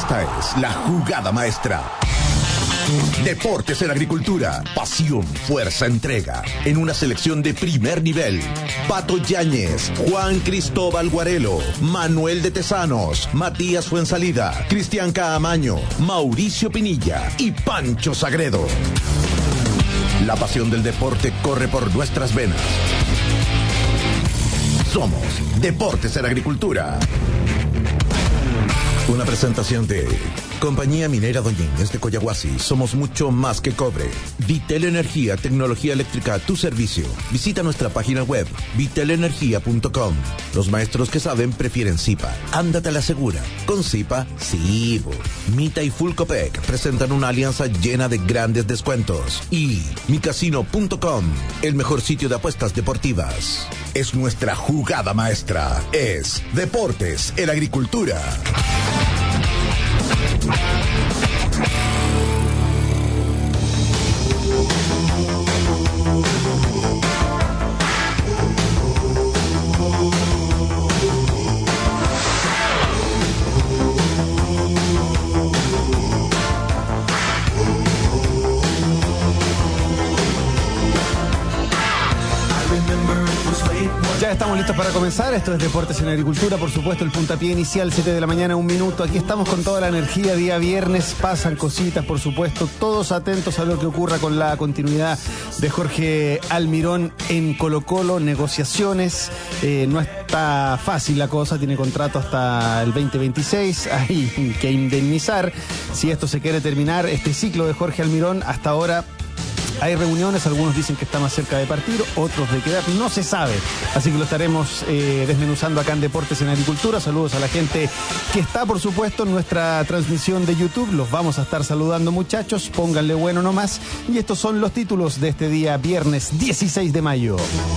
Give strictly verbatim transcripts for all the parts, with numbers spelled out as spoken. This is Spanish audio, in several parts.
Esta es la jugada maestra. Deportes en Agricultura. Pasión, fuerza, entrega. En una selección de primer nivel. Pato Yáñez, Juan Cristóbal Guarelo, Manuel de Tesanos, Matías Fuensalida, Cristian Caamaño, Mauricio Pinilla y Pancho Sagredo. La pasión del deporte corre por nuestras venas. Somos Deportes en Agricultura. Una presentación de Compañía Minera Doñínguez de Coyahuasi. Somos mucho más que cobre. Vitel Energía, tecnología eléctrica a tu servicio. Visita nuestra página web, vitel energía punto com. Los maestros que saben prefieren Zipa. Ándate a la segura. Con Zipa, sí. Mita y Fulcopec presentan una alianza llena de grandes descuentos. Y mi casino punto com, el mejor sitio de apuestas deportivas. Es nuestra jugada maestra. Es Deportes en Agricultura. Ya estamos listos para comenzar. Esto es Deportes en Agricultura, por supuesto, el puntapié inicial, siete de la mañana, un minuto. Aquí estamos con toda la energía, día viernes, pasan cositas, por supuesto, todos atentos a lo que ocurra con la continuidad de Jorge Almirón en Colo-Colo, negociaciones, eh, no está fácil la cosa, tiene contrato hasta el veinte veintiséis, hay que indemnizar si esto se quiere terminar, este ciclo de Jorge Almirón. Hasta ahora hay reuniones, algunos dicen que está más cerca de partir, otros de quedar, no se sabe. Así que lo estaremos eh, desmenuzando acá en Deportes en Agricultura. Saludos a la gente que está, por supuesto, en nuestra transmisión de YouTube. Los vamos a estar saludando, muchachos. Pónganle bueno nomás. Y estos son los títulos de este día, viernes dieciséis de mayo.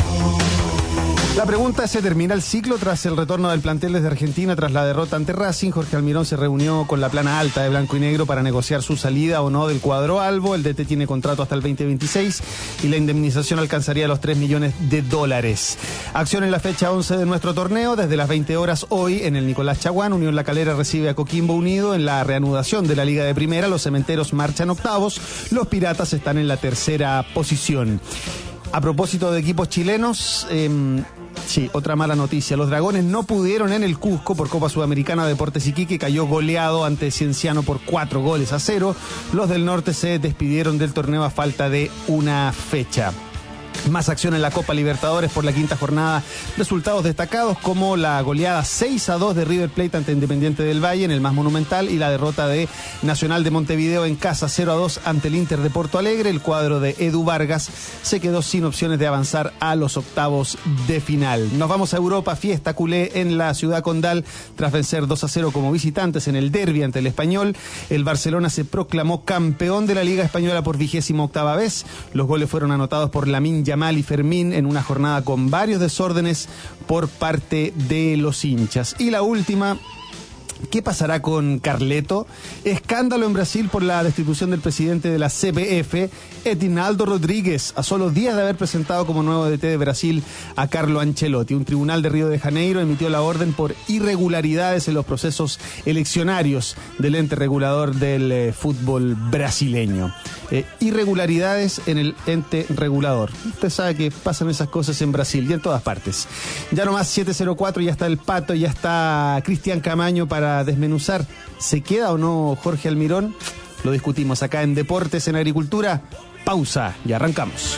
La pregunta es: ¿se termina el ciclo tras el retorno del plantel desde Argentina tras la derrota ante Racing? Jorge Almirón se reunió con la plana alta de Blanco y Negro para negociar su salida o no del cuadro albo. El D T tiene contrato hasta el veinte veintiséis y la indemnización alcanzaría los tres millones de dólares. Acción en la fecha once de nuestro torneo. Desde las veinte horas hoy en el Nicolás Chaguán, Unión La Calera recibe a Coquimbo Unido en la reanudación de la Liga de Primera. Los Cementeros marchan octavos, los Piratas están en la tercera posición. A propósito de equipos chilenos, eh, sí, otra mala noticia. Los Dragones no pudieron en el Cusco por Copa Sudamericana. Deportes Iquique cayó goleado ante Cienciano por cuatro goles a cero. Los del norte se despidieron del torneo a falta de una fecha. Más acción en la Copa Libertadores por la quinta jornada. Resultados destacados como la goleada seis a dos de River Plate ante Independiente del Valle en el más monumental y la derrota de Nacional de Montevideo en casa cero a dos ante el Inter de Porto Alegre. El cuadro de Edu Vargas se quedó sin opciones de avanzar a los octavos de final. Nos vamos a Europa, fiesta culé en la ciudad condal tras vencer dos a cero como visitantes en el derbi ante el Español. El Barcelona se proclamó campeón de la Liga Española por vigésima octava vez. Los goles fueron anotados por Lamine Yamal y Fermín en una jornada con varios desórdenes por parte de los hinchas. Y la última: ¿qué pasará con Carleto? Escándalo en Brasil por la destitución del presidente de la C B F, Edinaldo Rodríguez, a solo días de haber presentado como nuevo D T de Brasil a Carlo Ancelotti. Un tribunal de Río de Janeiro emitió la orden por irregularidades en los procesos eleccionarios del ente regulador del eh, fútbol brasileño. Eh, irregularidades en el ente regulador. Usted sabe que pasan esas cosas en Brasil y en todas partes. Ya nomás siete cero cuatro, ya está el Pato, ya está Cristian Caamaño para desmenuzar. ¿Se queda o no Jorge Almirón? Lo discutimos acá en Deportes en Agricultura. Pausa y arrancamos.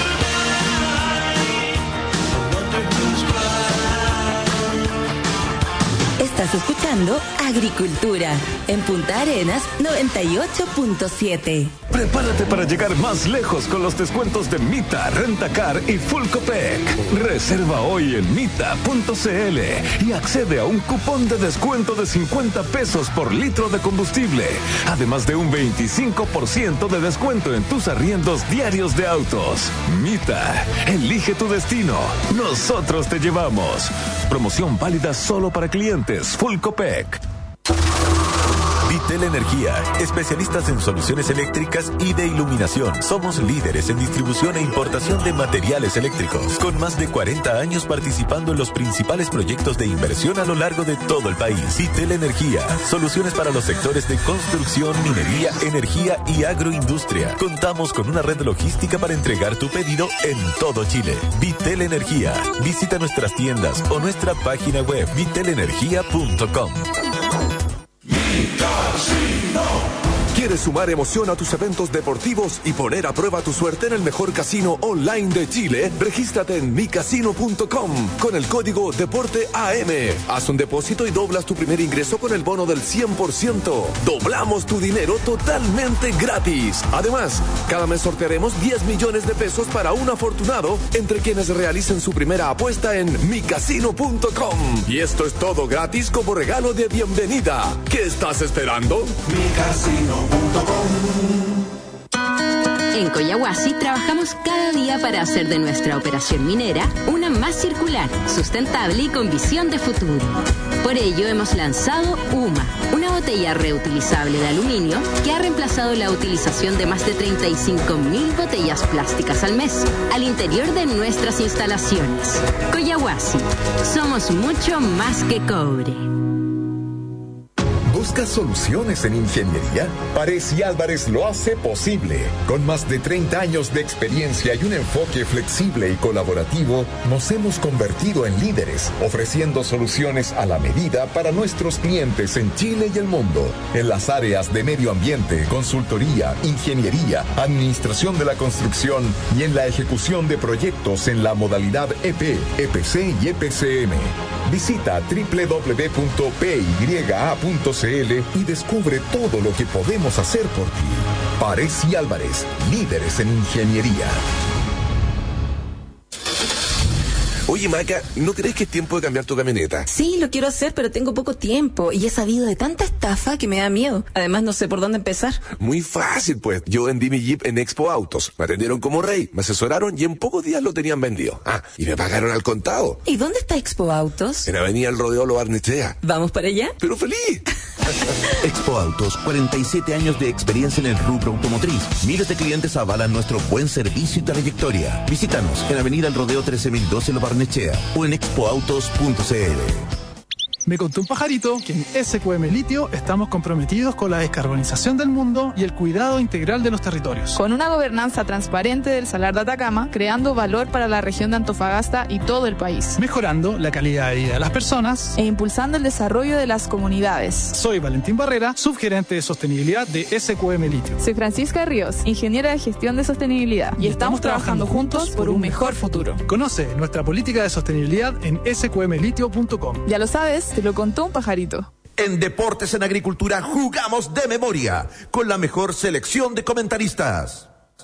Estás escuchando Agricultura en Punta Arenas noventa y ocho punto siete. Prepárate para llegar más lejos con los descuentos de Mita, Rentacar y Fulcopec. Reserva hoy en mita punto cl y accede a un cupón de descuento de cincuenta pesos por litro de combustible, además de un veinticinco por ciento de descuento en tus arriendos diarios de autos. Mita, elige tu destino. Nosotros te llevamos. Promoción válida solo para clientes Fulcopec. Vitel Energía, especialistas en soluciones eléctricas y de iluminación. Somos líderes en distribución e importación de materiales eléctricos, con más de cuarenta años participando en los principales proyectos de inversión a lo largo de todo el país. Vitel Energía, soluciones para los sectores de construcción, minería, energía y agroindustria. Contamos con una red logística para entregar tu pedido en todo Chile. Vitel Energía. Visita nuestras tiendas o nuestra página web vitel energía punto com. ¿Quieres sumar emoción a tus eventos deportivos y poner a prueba tu suerte en el mejor casino online de Chile? Regístrate en mi casino punto com con el código Deporte A M. Haz un depósito y doblas tu primer ingreso con el bono del cien por ciento. Doblamos tu dinero totalmente gratis. Además, cada mes sortearemos diez millones de pesos para un afortunado entre quienes realicen su primera apuesta en mi casino punto com. Y esto es todo gratis como regalo de bienvenida. ¿Qué estás esperando? Mi casino. En Collahuasi trabajamos cada día para hacer de nuestra operación minera una más circular, sustentable y con visión de futuro. Por ello hemos lanzado UMA, una botella reutilizable de aluminio que ha reemplazado la utilización de más de treinta y cinco mil botellas plásticas al mes al interior de nuestras instalaciones. Collahuasi, somos mucho más que cobre. ¿Buscas soluciones en ingeniería? Pares y Álvarez lo hace posible. Con más de treinta años de experiencia y un enfoque flexible y colaborativo, nos hemos convertido en líderes, ofreciendo soluciones a la medida para nuestros clientes en Chile y el mundo. En las áreas de medio ambiente, consultoría, ingeniería, administración de la construcción y en la ejecución de proyectos en la modalidad E P, E P C y E P C M. Visita doble u doble u doble u punto p y a punto c l y descubre todo lo que podemos hacer por ti. Pares y Álvarez, líderes en ingeniería. Oye, Maca, ¿no crees que es tiempo de cambiar tu camioneta? Sí, lo quiero hacer, pero tengo poco tiempo y he sabido de tanta estafa que me da miedo. Además, no sé por dónde empezar. Muy fácil, pues. Yo vendí mi Jeep en Expo Autos. Me atendieron como rey, me asesoraron y en pocos días lo tenían vendido. Ah, y me pagaron al contado. ¿Y dónde está Expo Autos? En Avenida El Rodeo Lo Barnechea. ¿Vamos para allá? ¡Pero feliz! Expo Autos, cuarenta y siete años de experiencia en el rubro automotriz. Miles de clientes avalan nuestro buen servicio y trayectoria. Visítanos en Avenida El Rodeo trece mil doce Lo Barnechea o en expo autos punto c l. Me contó un pajarito que en S Q M Litio estamos comprometidos con la descarbonización del mundo y el cuidado integral de los territorios. Con una gobernanza transparente del Salar de Atacama, creando valor para la región de Antofagasta y todo el país. Mejorando la calidad de vida de las personas. E impulsando el desarrollo de las comunidades. Soy Valentín Barrera, subgerente de sostenibilidad de S Q M Litio. Soy Francisca Ríos, ingeniera de gestión de sostenibilidad. Y, y estamos, estamos trabajando juntos por un mejor futuro. Conoce nuestra política de sostenibilidad en s q m litio punto com. Ya lo sabes, te lo contó un pajarito. En Deportes en Agricultura jugamos de memoria con la mejor selección de comentaristas.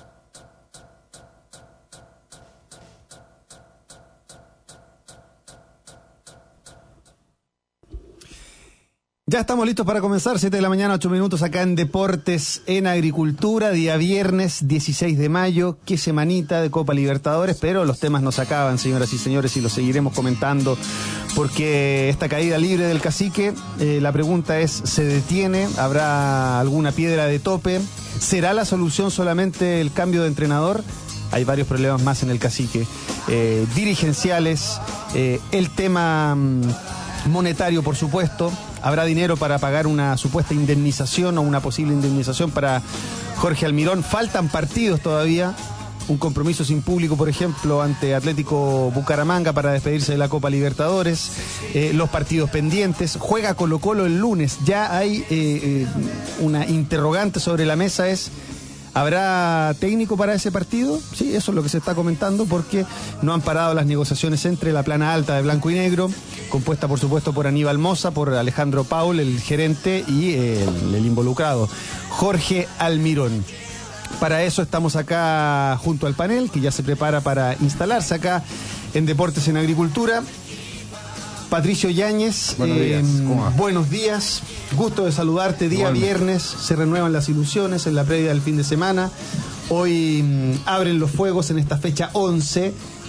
Ya estamos listos para comenzar, siete de la mañana, ocho minutos acá en Deportes en Agricultura, día viernes dieciséis de mayo, qué semanita de Copa Libertadores, pero los temas no se acaban, señoras y señores, y los seguiremos comentando, porque esta caída libre del Cacique, eh, la pregunta es, ¿se detiene? ¿Habrá alguna piedra de tope? ¿Será la solución solamente el cambio de entrenador? Hay varios problemas más en el Cacique, eh, dirigenciales, eh, el tema mm, monetario, por supuesto. ¿Habrá dinero para pagar una supuesta indemnización o una posible indemnización para Jorge Almirón? Faltan partidos todavía. Un compromiso sin público, por ejemplo, ante Atlético Bucaramanga para despedirse de la Copa Libertadores. Eh, los partidos pendientes. Juega Colo-Colo el lunes. Ya hay eh, eh, una interrogante sobre la mesa, es... ¿habrá técnico para ese partido? Sí, eso es lo que se está comentando, porque no han parado las negociaciones entre la plana alta de Blanco y Negro, compuesta por supuesto por Aníbal Mosa, por Alejandro Paul, el gerente, y eh, el, el involucrado, Jorge Almirón. Para eso estamos acá junto al panel, que ya se prepara para instalarse acá en Deportes en Agricultura. Patricio Yáñez, buenos días. Eh, buenos días, gusto de saludarte. Día bueno. Viernes, se renuevan las ilusiones en la previa del fin de semana. Hoy mmm, abren los fuegos en esta fecha once,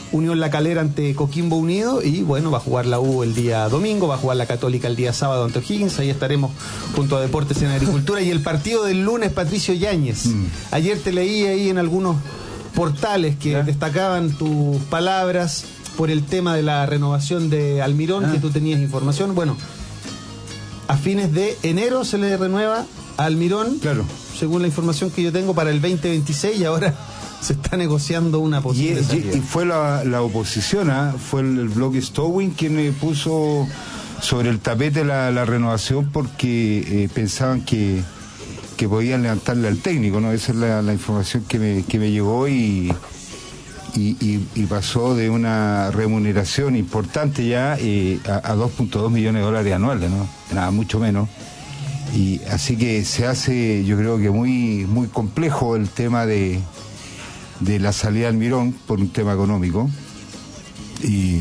Unión La Calera ante Coquimbo Unido, y bueno, va a jugar la U el día domingo, va a jugar la Católica el día sábado ante O'Higgins. Ahí estaremos junto a Deportes en Agricultura. Y el partido del lunes, Patricio Yáñez. Mm. Ayer te leí ahí en algunos portales que ¿Ya? destacaban tus palabras por el tema de la renovación de Almirón, ah. que tú tenías información. Bueno, a fines de enero se le renueva a Almirón, claro, según la información que yo tengo, para el veinte veintiséis, y ahora se está negociando una posible salida. Y, y fue la, la oposición, ¿eh? Fue el, el bloque Stowin quien puso sobre el tapete la, la renovación, porque eh, pensaban que, que podían levantarle al técnico, ¿no? Esa es la, la información que me, que me llegó, y, y, y, y pasó de una remuneración importante ya eh, a, a dos punto dos millones de dólares anuales, ¿no? Nada, mucho menos. Y así que se hace, yo creo que muy, muy complejo el tema de de la salida de Almirón por un tema económico, y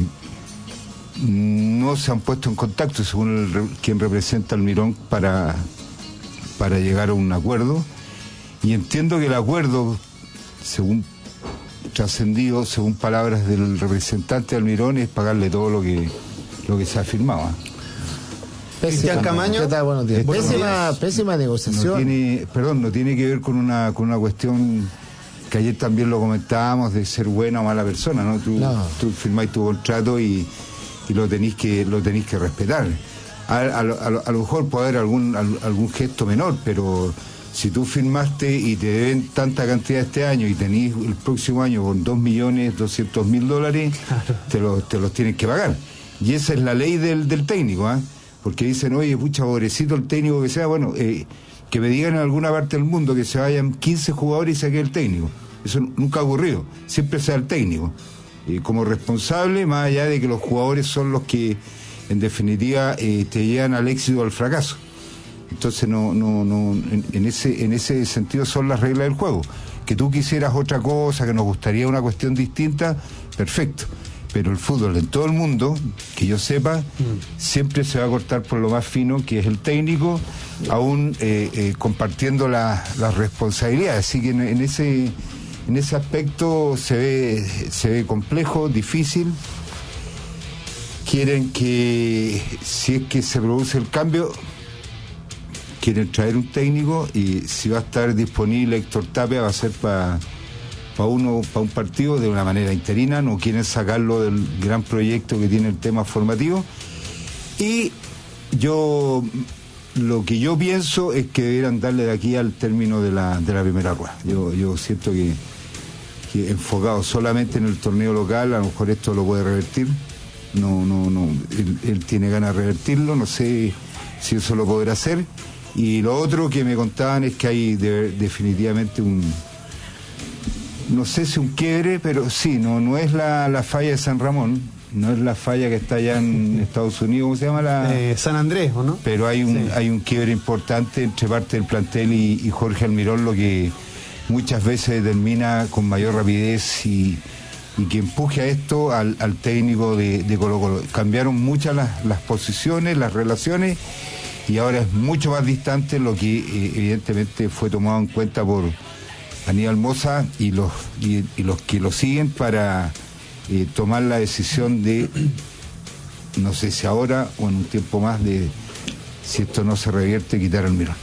no se han puesto en contacto, según el, quien representa a Almirón, para, para llegar a un acuerdo, y entiendo que el acuerdo, según trascendido, según palabras del representante de Almirón, es pagarle todo lo que, lo que se ha firmado. Cristian Camaño, ¿qué tal? Buenos días. Pésima, pésima negociación. No tiene, perdón, no tiene que ver con una, con una cuestión que ayer también lo comentábamos, de ser buena o mala persona, ¿no? Tú, no. tú firmáis tu contrato y, y lo tenéis que lo tenéis que respetar. A, a, a, a lo mejor puede haber algún algún gesto menor, pero si tú firmaste y te deben tanta cantidad este año y tenés el próximo año con dos millones doscientos mil dólares, claro, te los te los tienes que pagar. Y esa es la ley del, del técnico, ¿eh? Porque dicen, oye, pucha, pobrecito el técnico que sea, bueno, eh, que me digan en alguna parte del mundo que se vayan quince jugadores y se quede el técnico. Eso nunca ha ocurrido, siempre sea el técnico. Eh, como responsable, más allá de que los jugadores son los que, en definitiva, eh, te llevan al éxito o al fracaso. Entonces, no, no, no, en, en, ese, en ese sentido son las reglas del juego. Que tú quisieras otra cosa, que nos gustaría una cuestión distinta, perfecto. Pero el fútbol en todo el mundo, que yo sepa, mm. siempre se va a cortar por lo más fino, que es el técnico, aún eh, eh, compartiendo las la responsabilidades. Así que en, en ese en ese aspecto se ve se ve complejo, difícil. Quieren que, si es que se produce el cambio, quieren traer un técnico, y si va a estar disponible Héctor Tapia, va a ser para para uno, para un partido, de una manera interina. No quieren sacarlo del gran proyecto que tiene el tema formativo. Y yo, lo que yo pienso es que debieran darle de aquí al término de la, de la primera rueda. Yo, yo siento que, que enfocado solamente en el torneo local, a lo mejor esto lo puede revertir. No, no, no, él, él tiene ganas de revertirlo, no sé si eso lo podrá hacer. Y lo otro que me contaban es que hay de, definitivamente un, no sé si un quiebre, pero sí, no, no es la, la falla de San Ramón, no es la falla que está allá en Estados Unidos, ¿cómo se llama? La... Eh, San Andrés, ¿o no? Pero hay un, sí. hay un quiebre importante entre parte del plantel y, y Jorge Almirón, lo que muchas veces determina con mayor rapidez y, y que empuje a esto al, al técnico de, de Colo Colo. Cambiaron muchas las, las posiciones, las relaciones, y ahora es mucho más distante, lo que eh, evidentemente fue tomado en cuenta por Aníbal Mosa y los y, y los que lo siguen para eh, tomar la decisión de, no sé si ahora o en un tiempo más, de, si esto no se revierte, quitar al Almirón.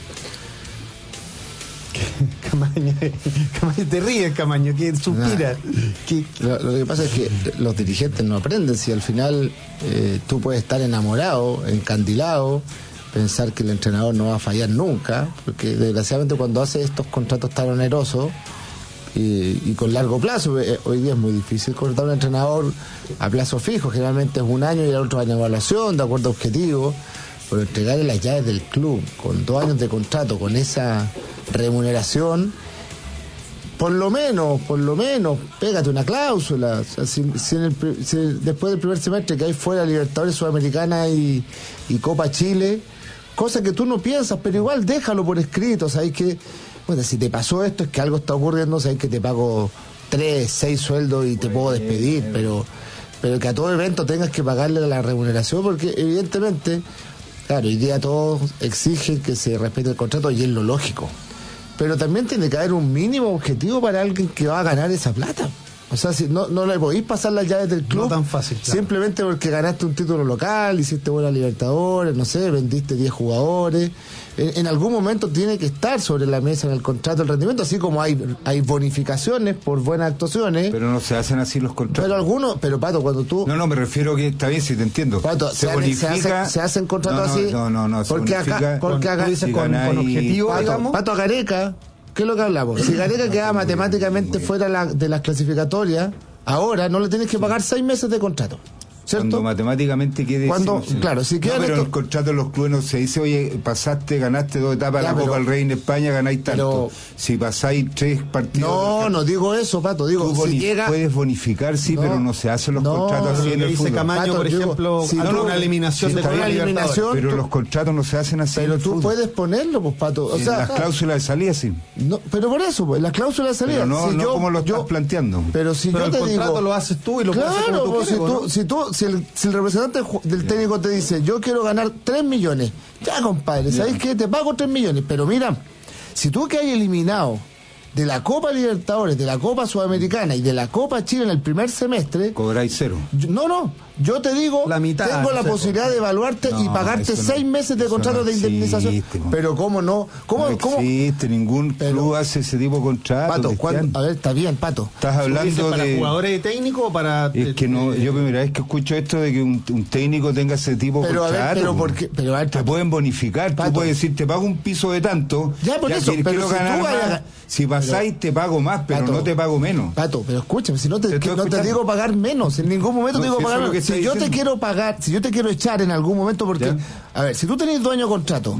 Camaño, Camaño, te ríes, Camaño, que suspira. Que... Lo, lo que pasa es que los dirigentes no aprenden. Si al final eh, tú puedes estar enamorado, encandilado, pensar que el entrenador no va a fallar nunca, porque desgraciadamente cuando hace estos contratos tan onerosos y, y con largo plazo, eh, hoy día es muy difícil contratar a un entrenador a plazo fijo, generalmente es un año y el otro año de evaluación, de acuerdo a objetivos, pero entregarle las llaves del club con dos años de contrato, con esa remuneración, por lo menos, por lo menos, pégate una cláusula. O sea, si, si, en el, si después del primer semestre que hay fuera Libertadores Sudamericana y, y Copa Chile, cosa que tú no piensas, pero igual déjalo por escrito. Sabes que, bueno, si te pasó esto es que algo está ocurriendo, sabes que te pago tres, seis sueldos y te puedo despedir, pero, pero que a todo evento tengas que pagarle la remuneración, porque evidentemente, claro, hoy día todos exigen que se respete el contrato y es lo lógico. Pero también tiene que haber un mínimo objetivo para alguien que va a ganar esa plata. O sea, si no, no le podéis pasar las llaves del club. No tan fácil, claro. Simplemente porque ganaste un título local, hiciste buena Libertadores, no sé, vendiste diez jugadores. En, en algún momento tiene que estar sobre la mesa en el contrato el rendimiento, así como hay hay bonificaciones por buenas actuaciones. Pero no se hacen así los contratos. Pero algunos, pero Pato, cuando tú... No, no, me refiero que está bien, si te entiendo. Pato, se, se, bonifica... se, hacen, se hacen contratos no, no, así. No, no, no, se porque bonifica acá, porque acá, dices, si con, con objetivo, Pato, digamos. Pato Gareca, ¿qué es lo que hablamos? Si Gareca queda matemáticamente fuera la, de las clasificatorias, ahora no le tienes que pagar seis meses de contrato, ¿cierto? Cuando matemáticamente quede... Cuando, sí, sí. Claro, si queda... No, pero esto... en los contratos de los clubes no se dice, oye, pasaste, ganaste dos etapas de la Copa del Rey en España, ganáis tanto. Pero... Si pasáis tres partidos... No, no digo eso, Pato, digo... Tú si llega... puedes bonificar, sí, no, pero no se hacen los no, contratos así en el dice fútbol. Camaño, Pato, por ejemplo, si no, no, una eliminación si de una eliminación, pero tú... los contratos no se hacen así. Pero en el tú fútbol. puedes ponerlo, pues, Pato. O en sea, las cláusulas de salida, sí. No, pero por eso, pues, las cláusulas de salida. Pero no, si no yo, como lo yo, estás planteando. Pero si pero yo el te contrato digo, lo haces tú y lo claro, puedes hacer como tú pues, quieres, si, tú, ¿no? si tú, si el, si el representante del técnico te dice, yo quiero ganar tres millones, ya, compadre, ¿sabes yeah. qué? Te pago tres millones, pero mira, si tú que hay eliminado de la Copa Libertadores, de la Copa Sudamericana y de la Copa Chile en el primer semestre... Cobráis cero. Yo, no, no. Yo te digo, la mitad, tengo la no sé, posibilidad de evaluarte no, y pagarte seis no, meses de contrato no de indemnización. Existe, pero ¿cómo no? ¿Cómo, no ¿cómo? existe, ningún pero, club hace ese tipo de contrato. Pato, ¿cuándo? A ver, está bien, Pato. Estás hablando para de... ¿Para jugadores y técnicos o para...? Es que no, yo primera vez que escucho esto de que un, un técnico tenga ese tipo de pero, contrato. A ver, pero, ¿por qué? Pero a ver, te pueden bonificar, Pato. Tú puedes decir, te pago un piso de tanto, ya, por ya eso, quiero, pero quiero si ganar tú vayas, más. Si pasáis, pero, te pago más, pero Pato, no te pago menos. Pato, pero escúchame, si no te, te, que, no te digo pagar menos, en ningún momento no, te digo si pagar menos. Si yo diciendo. te quiero pagar, si yo te quiero echar en algún momento, porque, ¿ya? A ver, si tú tenés dueño de contrato,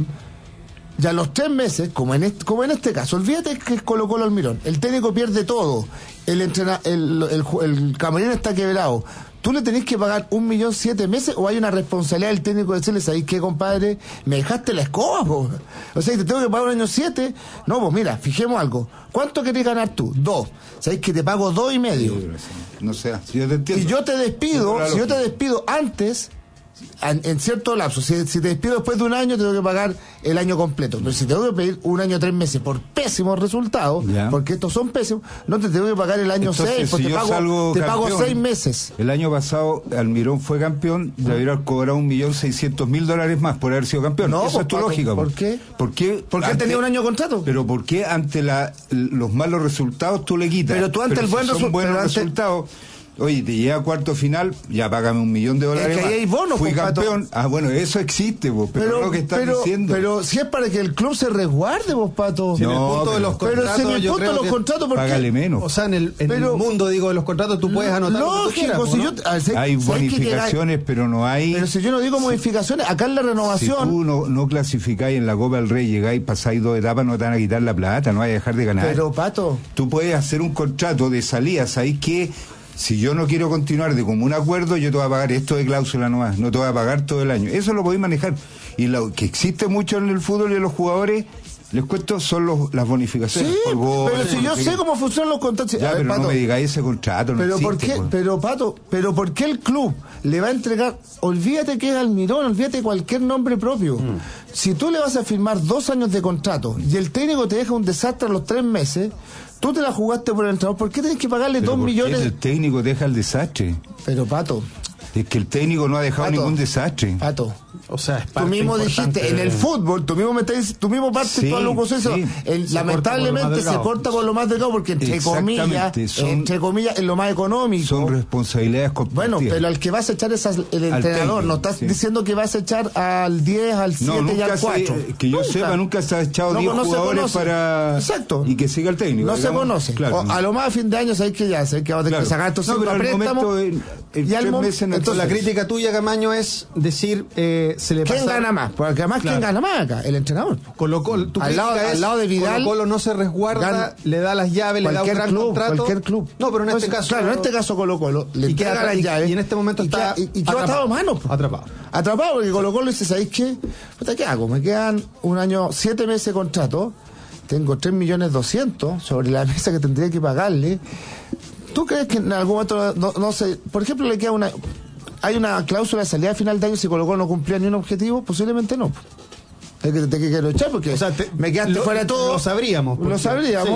ya los tres meses, como en este, como en este caso, olvídate que es Colo Colo Almirón, el técnico pierde todo, el, entrena, el, el, el, el camarero está quebrado. ¿Tú le tenés que pagar un millón siete meses o hay una responsabilidad del técnico de decirle, ¿sabéis qué, compadre? Me dejaste la escoba, po. O sea, te tengo que pagar un año siete. No, pues mira, fijemos algo. ¿Cuánto querés ganar tú? Dos. ¿Sabéis que te pago dos y medio? No sé, si yo te entiendo. Y yo te despido, si yo te despido antes, en, en cierto lapso, si, si te despido después de un año, tengo que pagar el año completo. Pero si tengo que pedir un año tres meses por pésimos resultados, ya. porque estos son pésimos, no te tengo que pagar el año Entonces, seis, porque si te, pago, te campeón, pago seis meses. El año pasado Almirón fue campeón, debería cobrar un millón seiscientos mil dólares más por haber sido campeón. No, Esa pues, es tu Pato, lógica. ¿Por qué? ¿Por qué? ¿Por qué ante, tenía un año de contrato? Pero ¿por qué ante la, los malos resultados tú le quitas? Pero tú ante pero el buen si son buenos ante... resultados... Oye, te llega a cuarto final, ya págame un millón de dólares. Es que ahí hay bonos, Fui pues, campeón. Pato. Ah, bueno, eso existe, vos, pero, pero no lo que estás pero, diciendo. Pero si es para que el club se resguarde, vos, Pato. Si no, en el punto pero, de los contratos, pero si en el punto de los que contratos, ¿por qué? Págale menos. O sea, en el, en pero, el mundo, digo, de los contratos tú puedes anotar lógico, lo que tú quieras, si ¿no? yo, a ver, si, hay bonificaciones, que, pero no hay... Pero si yo no digo modificaciones, acá en la renovación... Si tú no, no clasificáis en la Copa del Rey, llegáis, pasáis dos etapas, no te van a quitar la plata, no vas a dejar de ganar. Pero, Pato... Tú puedes hacer un contrato de salida, ¿sabéis qué? Si yo no quiero continuar de común acuerdo, yo te voy a pagar esto de cláusula nomás, no te voy a pagar todo el año. Eso lo podéis manejar. Y lo que existe mucho en el fútbol y en los jugadores, les cuento, son los, las bonificaciones. Sí, por gol, pero si yo sé que... cómo funcionan los contratos... Ya, a ver, pero Pato, no me digáis ese contrato, no pero existe, ¿por qué, pues. pero Pato, pero ¿por qué el club le va a entregar? Olvídate que es Almirón, olvídate cualquier nombre propio. Mm. Si tú le vas a firmar dos años de contrato y el técnico te deja un desastre a los tres meses... Tú te la jugaste por el entrenador, ¿por qué tienes que pagarle dos millones? El técnico deja el desastre. Pero, Pato... Es que el técnico no ha dejado Pato, ningún desastre. Pato, o sea, es tú mismo dijiste, de... en el fútbol, tú mismo, metés, tú mismo partes sí, toda la locución, sí. el, lamentablemente se corta por lo más delgado porque entre comillas, son, entre comillas, es lo más económico. Son responsabilidades compartidas. Bueno, pero al que vas a echar es el entrenador, técnico, no estás sí. diciendo que vas a echar al diez, al siete no, y al cuatro. Se, que yo nunca. sepa, nunca se ha echado diez no, no jugadores para Exacto. y que siga el técnico. No digamos. se conoce. Claro, o, no. A lo más a fin de año sabes que ya, sabes que vamos a tener que sacar estos cinco préstamos. Y al momento, entonces la crítica tuya, Camaño, es decir, eh, se le ¿quién pasa... gana más? Porque además, claro. ¿quién gana más acá? El entrenador. Colo Colo, tu al, lado, es, al lado de Vidal. Colo Colo no se resguarda, gana, le da las llaves, le da un gran club, contrato. Cualquier club. No, pero en este no, caso... Claro, en este caso Colo Colo le entrega las llaves. Y en este momento y está Y, y quedó atado a manos. Atrapado. Atrapado, porque Colo Colo dice, ¿sabéis qué? ¿Qué hago? Me quedan un año, siete meses de contrato. Tengo tres millones doscientos sobre la mesa que tendría que pagarle. ¿Tú crees que en algún momento, no, no sé, por ejemplo, le queda una... ¿Hay una cláusula de salida a final de año si Colo Colo no cumplía ni un objetivo? Posiblemente no. Es que te, te quiero echar porque o sea, te, me quedaste lo, fuera de todo. Lo sabríamos. Lo sabríamos. Sí.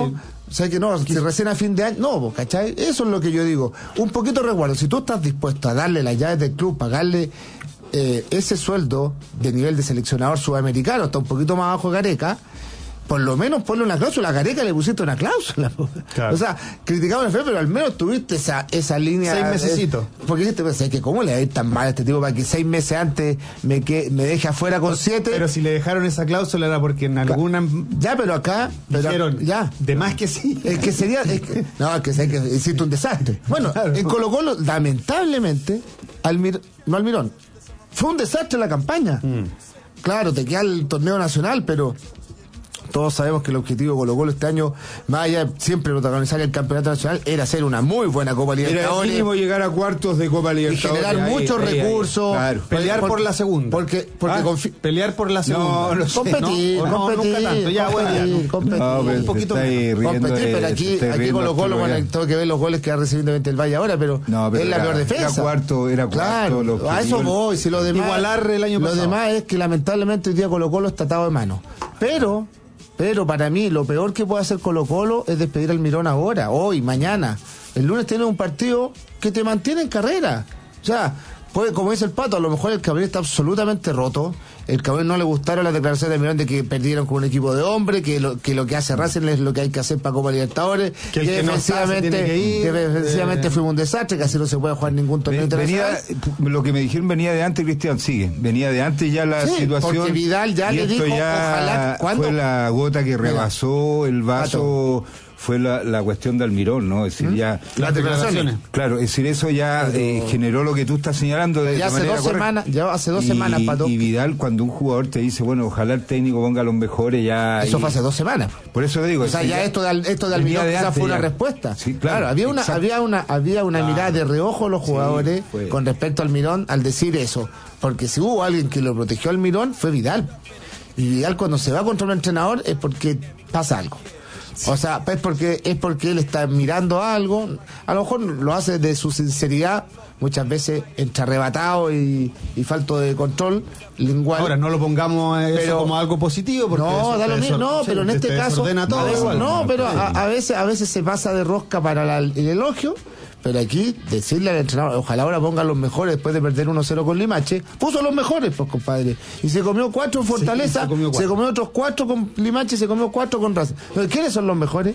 O sea que no, si recién a fin de año, no, ¿cachai? Eso es lo que yo digo. Un poquito de resguardo. Si tú estás dispuesto a darle las llaves del club, pagarle eh, ese sueldo de nivel de seleccionador sudamericano, está un poquito más abajo de Gareca, por lo menos ponle una cláusula. A Gareca le pusiste una cláusula. Claro. O sea, criticaba el F, pero al menos tuviste esa esa línea. Seis mesecitos. Eh, porque dijiste, pues, que ¿cómo le va a ir tan mal a este tipo para que seis meses antes me, que, me deje afuera con siete? Pero si le dejaron esa cláusula era porque en alguna... Ya, pero acá... Pero, dijeron, ya. De más que sí. Es que sería... Es que, no, es que, es que hiciste un desastre. Bueno, claro. En Colo Colo, lamentablemente, Almir, no Almirón, fue un desastre la campaña. Mm. Claro, te queda el torneo nacional, pero... Todos sabemos que el objetivo de Colo Colo este año, más allá de siempre protagonizar el campeonato nacional, era hacer una muy buena Copa Libertadores. Era mínimo llegar a cuartos de Copa Libertadores. Y generar ahí, muchos ahí, recursos. Ahí, claro. Pelear por, por la segunda. Porque, porque ah, confi- pelear por la segunda. No, no sé. Competir, no, no, competir. Nunca tanto. Ya, bueno, ya, competir. No, un poquito menos. Competir, pero aquí, aquí Colo Colo, bueno, tengo que ver los goles que va recibiendo el Valle ahora, pero, no, pero es la era, peor defensa. Era cuarto, era cuarto. Claro, a eso voy. Si lo demás, igualar el año pasado. Lo demás es que lamentablemente hoy día Colo Colo está atado de mano. Pero... Pero para mí lo peor que puede hacer Colo Colo es despedir al Mirón ahora, hoy, mañana. El lunes tienes un partido que te mantiene en carrera. O sea, puede, como dice el Pato, a lo mejor el Cabrera está absolutamente roto. El Cabrera no le gustaron las declaraciones de Mirón de que perdieron con un equipo de hombres, que lo que, lo que hace Racing es lo que hay que hacer para Copa Libertadores, que, que, que defensivamente, no que ir, que defensivamente eh, fuimos un desastre, que así no se puede jugar ningún torneo internacional. Lo que me dijeron venía de antes, Cristian, sigue. Venía de antes ya la sí, situación. Porque Vidal ya le dijo, ya ojalá, ¿cuándo? Fue la gota que rebasó el vaso. Pato. Fue la, la cuestión de Almirón, ¿no? Es decir, ¿Mm? ya... Las declaraciones. Claro, es decir, eso ya Pero, eh, generó lo que tú estás señalando de, ya de hace manera dos semanas, ya hace dos y, semanas, Pato. Y Vidal, cuando un jugador te dice, bueno, ojalá el técnico ponga los mejores, ya... Eso y, fue hace dos semanas. Por eso digo... O sea, ya, ya esto de, esto de Almirón quizás fue una ya. respuesta. Sí, claro. claro había una, había una, había una claro. mirada de reojo a los jugadores sí, con respecto al Almirón al decir eso. Porque si hubo alguien que lo protegió al Almirón, fue Vidal. Y Vidal cuando se va contra un entrenador es porque pasa algo. O sea, es porque es porque él está mirando algo, a lo mejor lo hace de su sinceridad, muchas veces entre arrebatado y, y falto de control lingual. Ahora, no lo pongamos eso pero, como algo positivo, porque no, da lo mismo, no, sí, pero en este caso, todo, a veces, igual, no, no, pero sí. a, a veces a veces se pasa de rosca para la, el elogio. Pero aquí, decirle al entrenador, ojalá ahora pongan los mejores después de perder uno cero con Limache, puso los mejores, pues, compadre. Y se comió cuatro en Fortaleza, sí, se, comió cuatro. se comió otros cuatro con Limache y se comió cuatro con Racing. ¿Quiénes son los mejores?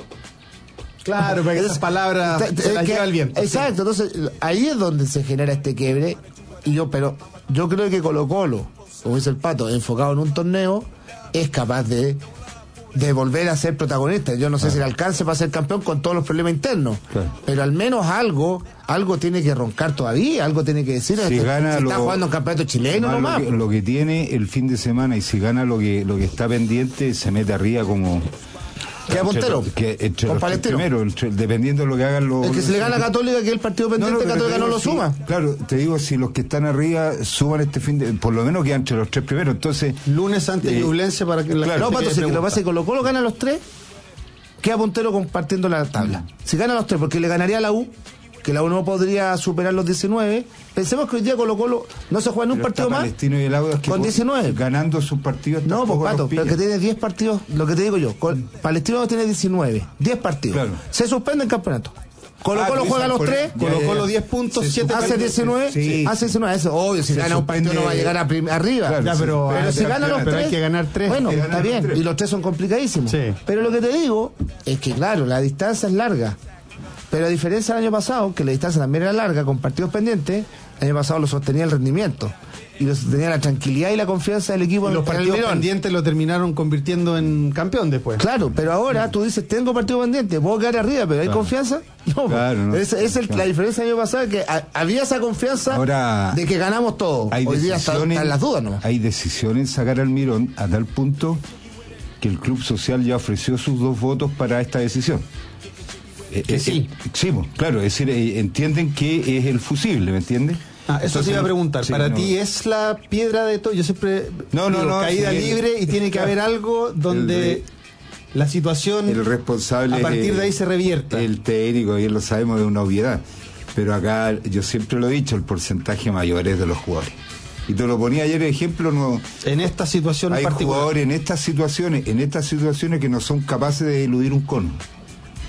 Claro, porque esas palabras es, se las que, lleva el viento. Exacto, sí. Entonces ahí es donde se genera este quiebre. Y yo, pero yo creo que Colo Colo, como dice el Pato, enfocado en un torneo, es capaz de... de volver a ser protagonista. Yo no sé claro. si le alcance para ser campeón con todos los problemas internos, claro. pero al menos algo algo tiene que roncar todavía, algo tiene que decir. Si, este, gana si lo, está jugando un campeonato chileno nomás. Lo que, lo que tiene el fin de semana y si gana lo que lo que está pendiente, se mete arriba como... ¿Queda puntero? Que entre los primero, entre, dependiendo de lo que hagan los... Es que si le gana a Católica, que es el partido pendiente, no, no, Católica no lo si, suma. Claro, te digo, si los que están arriba suban este fin de... Por lo menos quedan entre los tres primeros, entonces... Lunes ante eh, Ñublense para que... La claro, no, Pato, si lo que pasa es que Colo Colo gana los tres, queda puntero compartiendo la tabla. Si gana los tres, porque le ganaría a la U, que la U no podría superar los diecinueve. Pensemos que hoy día Colo Colo no se juega en un partido más y el Audax con diecinueve. Ganando sus partidos. No, pues Pato, pero que tiene diez partidos, lo que te digo yo, con, Palestino tiene diecinueve, diez partidos. Claro. Se suspende el campeonato. Colo Colo ah, juega los tres, Colo Colo diez puntos, siete hace diecinueve, sí. hace diecinueve, eso, obvio, si se gana un partido no va a llegar a prim- arriba. Claro, ya, pero, pero si gana los tres, hay que ganar tres. Bueno, ganar está bien, tres. Y los tres son complicadísimos. Sí. Pero lo que te digo es que, claro, la distancia es larga. Pero a diferencia del año pasado, que la distancia también era larga, con partidos pendientes, el año pasado lo sostenía el rendimiento. Y lo sostenía la tranquilidad y la confianza del equipo. Y los partidos pendientes lo terminaron convirtiendo en campeón después. Claro, pero ahora tú dices, tengo partido pendiente, puedo quedar arriba, pero ¿hay claro. confianza? No, claro, no. Es, es el, claro. la diferencia del año pasado, que a, había esa confianza ahora, de que ganamos todo. Hoy día están está las dudas, ¿no? Hay decisión en sacar al Mirón a tal punto que el Club Social ya ofreció sus dos votos para esta decisión. Eh, eh, sí. Eh, sí, claro, es decir, eh, entienden que es el fusible, ¿me entiendes? Ah, eso te iba a preguntar. Sí, ¿Para no. ti es la piedra de todo? Yo siempre no, no, digo, no, caída sí, libre y tiene que haber algo donde el, la situación el responsable a partir es, de ahí se revierta. El técnico, bien lo sabemos, es una obviedad. Pero acá, yo siempre lo he dicho, el porcentaje mayor es de los jugadores. Y te lo ponía ayer de ejemplo, no. En esta situación hay en particular. Jugadores en estas situaciones, en estas situaciones que no son capaces de eludir un cono.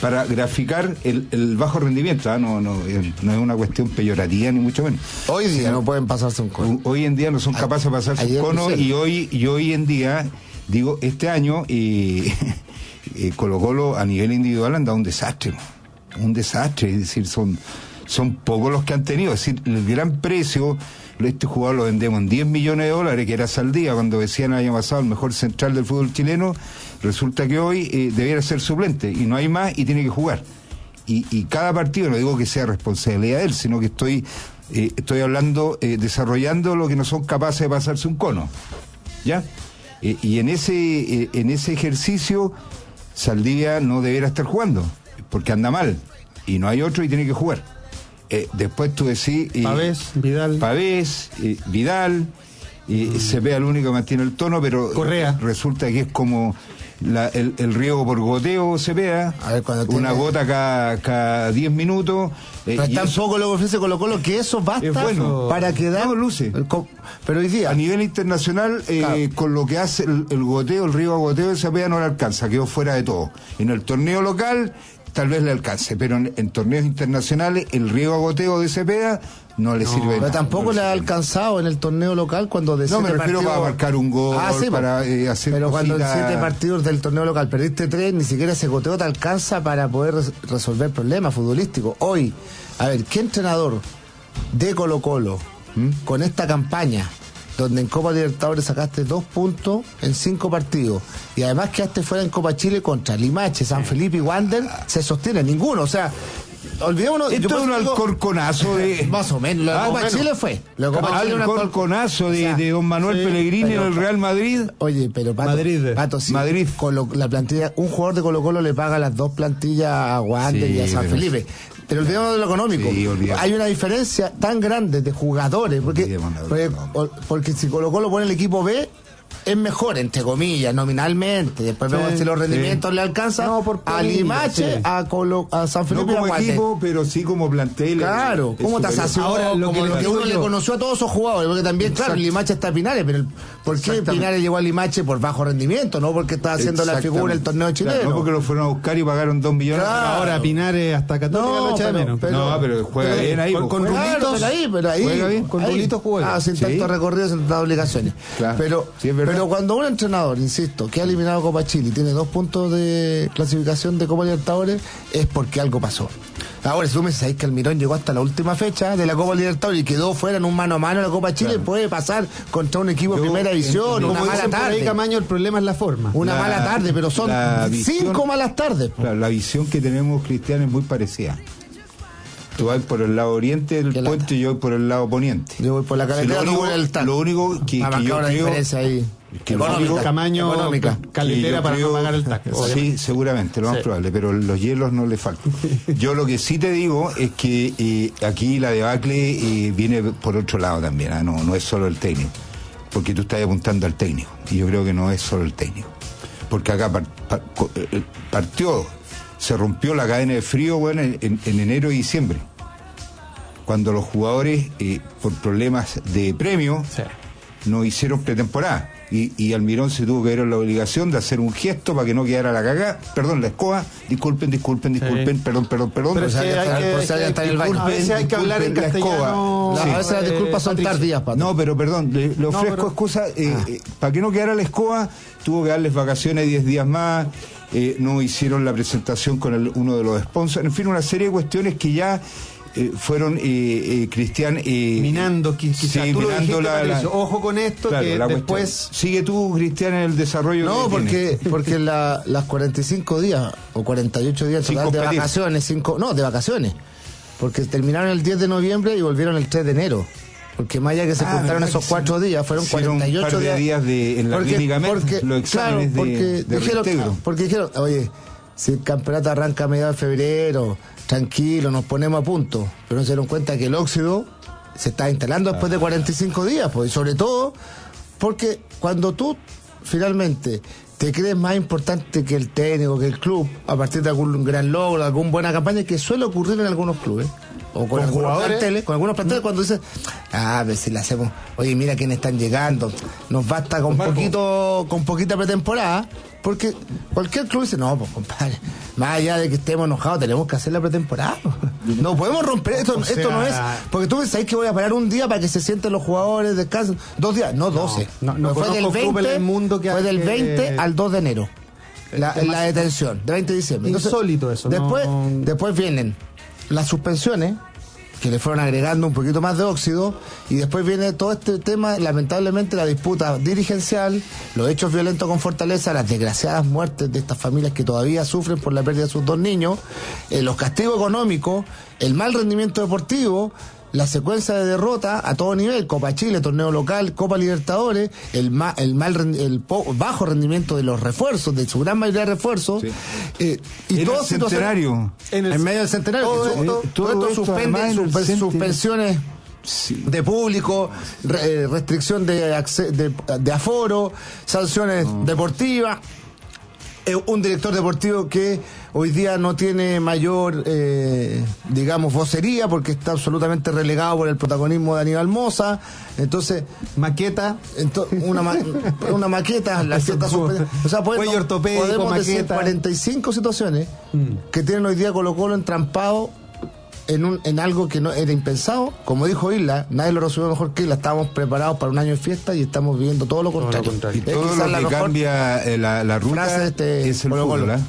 para graficar el, el bajo rendimiento. ¿eh? No, no, no es una cuestión peyorativa ni mucho menos. Hoy día no pueden pasarse un cono. Hoy en día no son capaces de pasarse un cono y hoy, y hoy en día, digo, este año eh, eh, Colo Colo a nivel individual han dado un desastre, un desastre, es decir, son, son pocos los que han tenido, es decir, el gran precio, este jugador lo vendemos en diez millones de dólares, que era Saldía, cuando decían el año pasado el mejor central del fútbol chileno, resulta que hoy eh, debiera ser suplente, y no hay más, y tiene que jugar. Y, y cada partido, no digo que sea responsabilidad de él, sino que estoy, eh, estoy hablando, eh, desarrollando lo que no son capaces de pasarse un cono, ¿ya? Eh, y en ese, eh, en ese ejercicio, Saldía no debiera estar jugando, porque anda mal, y no hay otro y tiene que jugar. Eh, después tú decís... Eh, Pavés, Vidal. Pavés, eh, Vidal, eh, mm. Cepeda el único que mantiene el tono, pero Correa. Resulta que es como la, el, el riego por goteo, Cepeda, a ver, una tiene... gota cada, cada diez minutos. Eh, pero tampoco lo que ofrece Colo Colo, que eso basta es bueno. para quedar... No, luce. Pero hoy día... A nivel internacional, eh, claro. con lo que hace el, el goteo, el riego a goteo de Cepeda no le alcanza, quedó fuera de todo. En el torneo local... tal vez le alcance, pero en, en torneos internacionales el riego a goteo de Cepeda no le no, sirve pero nada. tampoco no le ha alcanzado en el torneo local cuando de no me refiero partidos... para marcar un gol, ah, sí, para eh, hacer pero cosita... cuando en siete partidos del torneo local perdiste tres, ni siquiera ese goteo te alcanza para poder res- resolver problemas futbolísticos. Hoy, a ver, ¿qué entrenador de Colo Colo ¿Mm? con esta campaña donde en Copa Libertadores sacaste dos puntos en cinco partidos y además quedaste fuera en Copa Chile contra Limache, San Felipe y Wander, se sostiene ninguno? O sea, olvidémonos. Esto es un alcorconazo de... Más o menos. Lo de ah, Copa bueno. Chile fue. Lo de Copa Chile alcorconazo de, o sea, de don Manuel sí, Pellegrini en el Real Madrid. Oye, pero Pato, Madrid. Pato, sí, Madrid. Colo, la plantilla, un jugador de Colo Colo le paga las dos plantillas a Wander sí, y a San pero... Felipe. Pero olvidemos de lo económico. Sí, hay una diferencia tan grande de jugadores, porque, porque, porque si Colo Colo pone el equipo B, es mejor, entre comillas, nominalmente. Después sí, vemos si los rendimientos sí. le alcanzan no, por a Limache, sí. a, Colo, a San Felipe. No como a equipo, pero sí como plantel. Claro, ¿cómo te haces ahora lo como que, lo que uno yo. le conoció a todos esos jugadores? Porque también, claro, Limache está a Pinares, pero ¿por qué Pinares llegó a Limache? Por bajo rendimiento, no porque estaba haciendo la figura el torneo chileno. Claro, no porque lo fueron a buscar y pagaron dos millones. Claro. Ahora Pinares hasta Católica no, lo echa de menos. Pero, no, pero juega pero, bien ahí. Con, con rulitos. Pero ahí, pero ahí, juega bien, con rulitos juega. Ah, sin sí. tantos recorridos, sin tantas obligaciones. Claro. Pero, sí, pero cuando un entrenador, insisto, que ha eliminado Copa Chile y tiene dos puntos de clasificación de Copa Libertadores, es porque algo pasó. Ahora, si tú me dices que Almirón llegó hasta la última fecha de la Copa Libertadores y quedó fuera en un mano a mano en la Copa Chile, claro. puede pasar contra un equipo de primera división, una mala tarde. Ahí, Camaño, el problema es la forma. Una la, mala tarde, pero son visión, cinco malas tardes. Claro, la visión que tenemos, Cristian, es muy parecida. Tú vas por el lado oriente del puente y yo voy por el lado poniente. Yo voy por la carretera, tú voy por el tal. Lo único que, que yo creo... ahí. Que económica, Camaño, económica. Caletera para no pagar el taxi. Sí, seguramente, lo más sí. probable, pero los hielos no le faltan. Yo lo que sí te digo es que eh, aquí la debacle eh, viene por otro lado también, ¿eh? no, no es solo el técnico, porque tú estás apuntando al técnico, y yo creo que no es solo el técnico, porque acá par, par, partió, se rompió la cadena de frío, bueno, en, en enero y diciembre, cuando los jugadores, eh, por problemas de premio, sí. no hicieron pretemporada. Y, y Almirón se tuvo que ver en la obligación de hacer un gesto para que no quedara la cagada, perdón, la escoba, disculpen, disculpen, disculpen, sí. perdón, perdón, perdón. Pero o sea, que hay que, por que, que, disculpen, a veces hay que hablar en castellano. La, sí. A veces las disculpas son tardías, Pato. No, pero perdón, le, le ofrezco no, pero... excusa, eh, ah. eh, para que no quedara la escoba, tuvo que darles vacaciones diez días más, eh, no hicieron la presentación con el, uno de los sponsors, en fin, una serie de cuestiones que ya... Eh, fueron eh, eh, Cristian eh, minando quizás sí, tú minando lo dijiste, la, la, ojo con esto, claro, que después cuestión. Sigue tú, Cristian, en el desarrollo no que porque tiene. Porque la, las cuarenta y cinco días o cuarenta y ocho días total de vacaciones cinco, no de vacaciones porque terminaron el diez de noviembre y volvieron el tres de enero. Porque más allá que se ah, juntaron esos cuatro días, fueron cuarenta y ocho días, días de, en la porque, clínica porque, los exámenes claro, porque de, de dijeron, porque dijeron, oye, si el campeonato arranca a mediados de febrero, tranquilo, nos ponemos a punto. Pero no se dieron cuenta que el óxido se está instalando después de cuarenta y cinco días, pues, y sobre todo porque cuando tú finalmente te crees más importante que el técnico, que el club, a partir de algún gran logro, alguna buena campaña, que suele ocurrir en algunos clubes, o con, ¿Con algunos jugadores? planteles, con algunos planteles, cuando dices, ah, a ver si le hacemos, oye, mira quiénes están llegando, nos basta con Marco. poquito, con poquita pretemporada, Porque cualquier club dice, no, pues compadre, más allá de que estemos enojados, tenemos que hacer la pretemporada. No podemos romper esto, o sea, esto no es. Porque tú pensáis que voy a parar un día para que se sienten los jugadores, descansen. Dos días, no doce. No, no, no fue del veinte, mundo que fue del veinte que... al dos de enero. La, la detención, de veinte de diciembre. Entonces, insólito eso. Después, no... después vienen las suspensiones, que le fueron agregando un poquito más de óxido, y después viene todo este tema, lamentablemente la disputa dirigencial, los hechos violentos con Fortaleza, las desgraciadas muertes de estas familias que todavía sufren por la pérdida de sus dos niños, eh, los castigos económicos, el mal rendimiento deportivo, la secuencia de derrota a todo nivel, Copa Chile, torneo local, Copa Libertadores, el, ma, el mal el po, bajo rendimiento de los refuerzos, de su gran mayoría de refuerzos, sí. eh, y todo centenario en, el, en medio del centenario, todo, todo, todo, todo, todo esto suspende suspe, suspensiones sí. de público, re, restricción de, de, de aforo, sanciones no. deportivas. Un director deportivo que hoy día no tiene mayor, eh, digamos, vocería porque está absolutamente relegado por el protagonismo de Aníbal Mosa. Entonces, maqueta, ento, una, ma, una maqueta, la fiesta suspendida. O sea, podemos, podemos decir cuarenta y cinco situaciones mm. que tienen hoy día Colo Colo entrampado en, un, en algo que no era impensado. Como dijo Isla, nadie lo resolvió mejor que Isla. Estábamos preparados para un año de fiesta y estamos viviendo todo lo contrario. Todo lo contrario. Y todo lo que cambia eh, la, la ruta de este es el fútbol. ¿eh?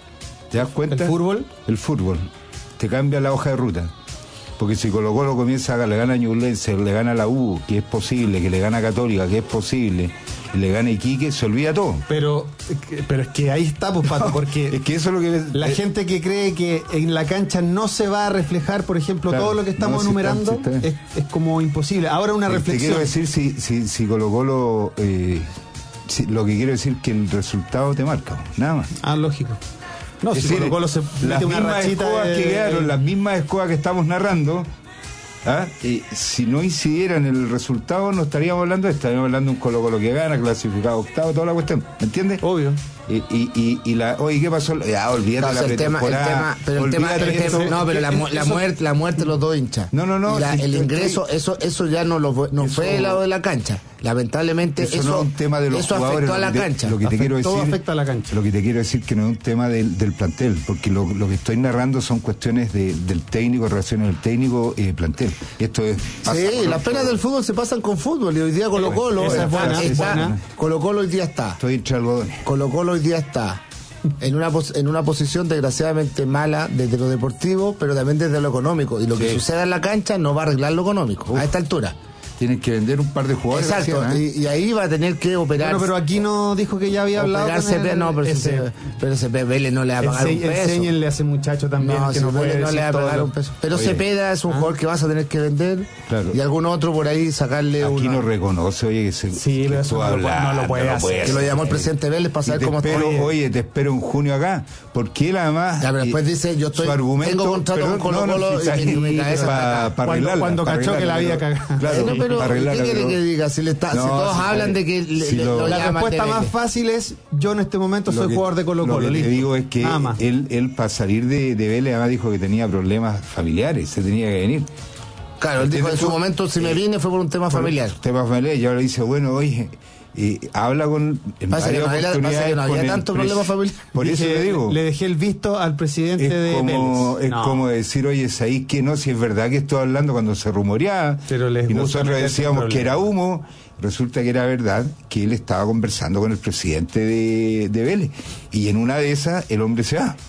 ¿Te das cuenta? ¿El fútbol? El fútbol. Te cambia la hoja de ruta. Porque si Colo Colo comienza a le gana a Ñublense, le gana a la U, que es posible, que le gana a Católica, que es posible, y le gana a Iquique, se olvida todo. Pero pero es que ahí está, pues, Pato, porque es que eso es lo que la eh, gente que cree que en la cancha no se va a reflejar, por ejemplo, claro, todo lo que estamos no, enumerando, si está, si está. Es, es como imposible. Ahora una reflexión. Te quiero decir, si, si, si Colo Colo, eh, si, lo que quiero decir que el resultado te marca, nada más. Ah, lógico. No, es si decir, Colo Colo se mete una rachita de... que quedaron, las mismas escobas que estamos narrando, ¿ah? eh, si no incidieran en el resultado, no estaríamos hablando de esto, estaríamos hablando de un Colo Colo que gana, clasificado octavo, toda la cuestión, ¿me entiendes? Obvio. Y, y, y, y la, oye, ¿qué pasó? Ya, olvídate no, la el tema, el tema, pero el tema, el esto, tema, no, pero la, la muerte, la muerte de los dos hinchas. No, no, no. La, si el estoy, ingreso, eso, eso ya no lo, no eso, fue del lado de la cancha. Lamentablemente eso, eso, no es un tema de los eso jugadores, afectó a la de, cancha. Lo que te Afect, quiero decir, todo afecta a la cancha. Lo que te quiero decir que no es un tema del, del plantel, porque lo, lo que estoy narrando son cuestiones de, del técnico, relaciones del técnico y eh, plantel. Esto es. Sí, las penas del fútbol se pasan con fútbol y hoy día Colo Colo es buena, está, Colo Colo hoy día está. Estoy entre algodones. Colo Colo hoy día está. En una, en una posición desgraciadamente mala desde lo deportivo, pero también desde lo económico. Y lo sí. que suceda en la cancha no va a arreglar lo económico. Uf. A esta altura. Tienen que vender un par de jugadores. Exacto, recién, ¿eh? y, y ahí va a tener que operar. Bueno, pero aquí no dijo que ya había hablado. Con C P, no, pero ese, se, pero C P Vélez no le va a pagar un peso. Enséñenle a ese muchacho también no, que no puede no le va a pagar un peso. Pero Cepeda es un ¿Ah? jugador que vas a tener que vender claro. y algún otro por ahí sacarle aquí una... no reconoce, oye, que se sí, que pero eso no, hablar, no lo puede no hacer. Puede que lo llamó el presidente Vélez para saber cómo espero, está. Oye, te espero en junio acá, porque él además ya, pero después dice, yo estoy tengo contrato con Colo Colo y mi cabeza para arreglarla. Cuando cachó que la había cagado. Claro, pero ¿qué quiere que diga? Si le está No, si todos si hablan de que le, si le, lo, lo la respuesta más fácil es yo en este momento soy que, jugador de Colo Colo. Lo que listo. te digo es que él, él para salir de, de Vélez además dijo que tenía problemas familiares, se tenía que venir. Claro, él dijo en su momento si me vine fue por un tema familiar. Un tema familiar y ahora dice, bueno, oye, y habla con en pasa que no había, pasa que no había tanto problema familiar. Por eso Dije, le digo. Le dejé el visto al presidente es de como, Vélez. Es no. como decir, oye, ahí que no, si es verdad que estoy hablando cuando se rumoreaba y nosotros decíamos que era humo. Resulta que era verdad que él estaba conversando con el presidente de, de Vélez y en una de esas el hombre se va.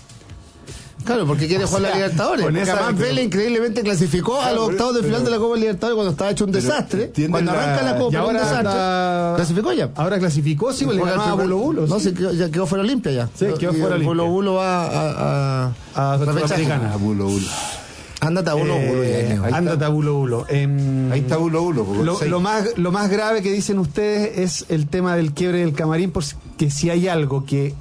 Claro, porque quiere jugar la Libertadores. Porque además Vélez increíblemente clasificó claro, a los octavos de final pero, de la Copa Libertadores cuando estaba hecho un desastre. Cuando arranca la, la Copa, ahora un desastre. Anda... Clasificó ya. Ahora clasificó, sí, le ganaba a Bulo Bulo. No, sí. se ya quedó fuera Olimpia ya. Sí, quedó fuera Olimpia. Bulo Bulo va a a a, a Sudamericana. A Bulo Bulo. Ándate a Bulo Bulo. Eh, ándate a Bulo Bulo. Eh, ahí está Bulo Bulo. Lo, lo, más, lo más grave que dicen ustedes es el tema del quiebre del camarín, porque si hay algo que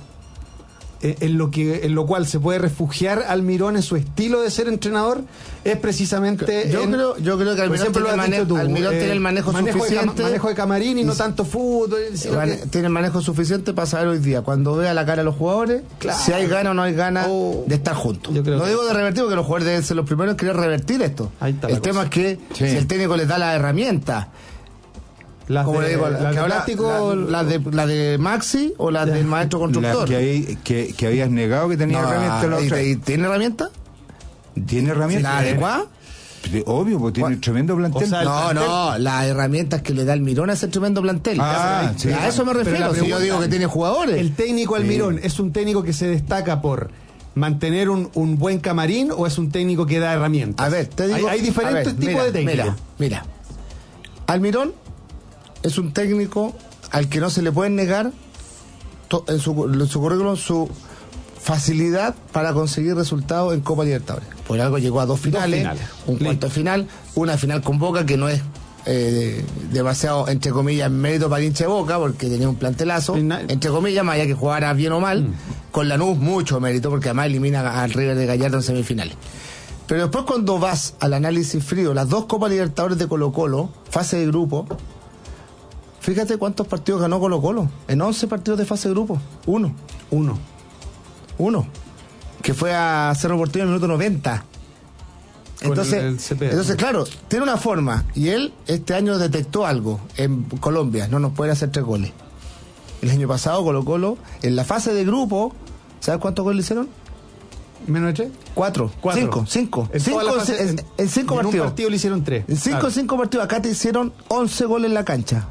en lo que en lo cual se puede refugiar Almirón en su estilo de ser entrenador es precisamente yo en, creo yo creo que Almirón, tiene, manejo, tú, Almirón eh, tiene el manejo, manejo suficiente de, manejo de camarín y, y no tanto fútbol man, que... tiene el manejo suficiente para saber hoy día cuando vea la cara a los jugadores claro. si hay gana o no hay gana oh, de estar juntos no digo de revertir porque los jugadores deben ser los primeros en querer revertir esto el tema es que sí. si el técnico les da la herramienta Las como de, le digo, las la, de la, plástico, la, la de, la de Maxi o las del maestro constructor. La que, hay, que, que habías negado que tenía no, herramienta la otra. ¿Y, y tiene herramienta? ¿Tiene herramienta? ¿La adecuada? Obvio, porque tiene un tremendo plantel. O sea, no, plantel. no, las herramientas que le da Almirón a ese tremendo plantel. Ah, sí, a eso me refiero. Si yo digo que tiene jugadores. El técnico Almirón sí. es un técnico que se destaca por mantener un, un buen camarín o es un técnico que da herramientas. A ver, te digo. Hay, hay diferentes ver, tipos mira, de técnicos. Mira, mira. Almirón es un técnico al que no se le puede negar to, en, su, en su currículum su facilidad para conseguir resultados en Copa Libertadores. Por algo llegó a dos finales, dos finales. un Listo. cuarto final, una final con Boca que no es eh, demasiado, entre comillas, mérito para el hincha de Boca, porque tenía un plantelazo, entre comillas, más allá que jugara bien o mal, mm. con Lanús mucho mérito, porque además elimina al River de Gallardo en semifinales. Pero después cuando vas al análisis frío, las dos Copas Libertadores de Colo-Colo, fase de grupo, fíjate cuántos partidos ganó Colo-Colo, en once partidos de fase de grupo, uno. Uno. Uno, que fue a Cerro Porteño en el minuto noventa. Entonces, el, el C P, entonces claro, tiene una forma. Y él este año detectó algo en Colombia. No nos pueden hacer tres goles. El año pasado Colo Colo, en la fase de grupo, ¿sabes cuántos goles le hicieron? ¿Menos de tres? Cuatro. Cuatro. Cinco. Cinco. En, cinco, fase, en, en, en cinco en partidos. En un partido le hicieron tres. En cinco, claro. cinco partidos. Acá te hicieron once goles en la cancha.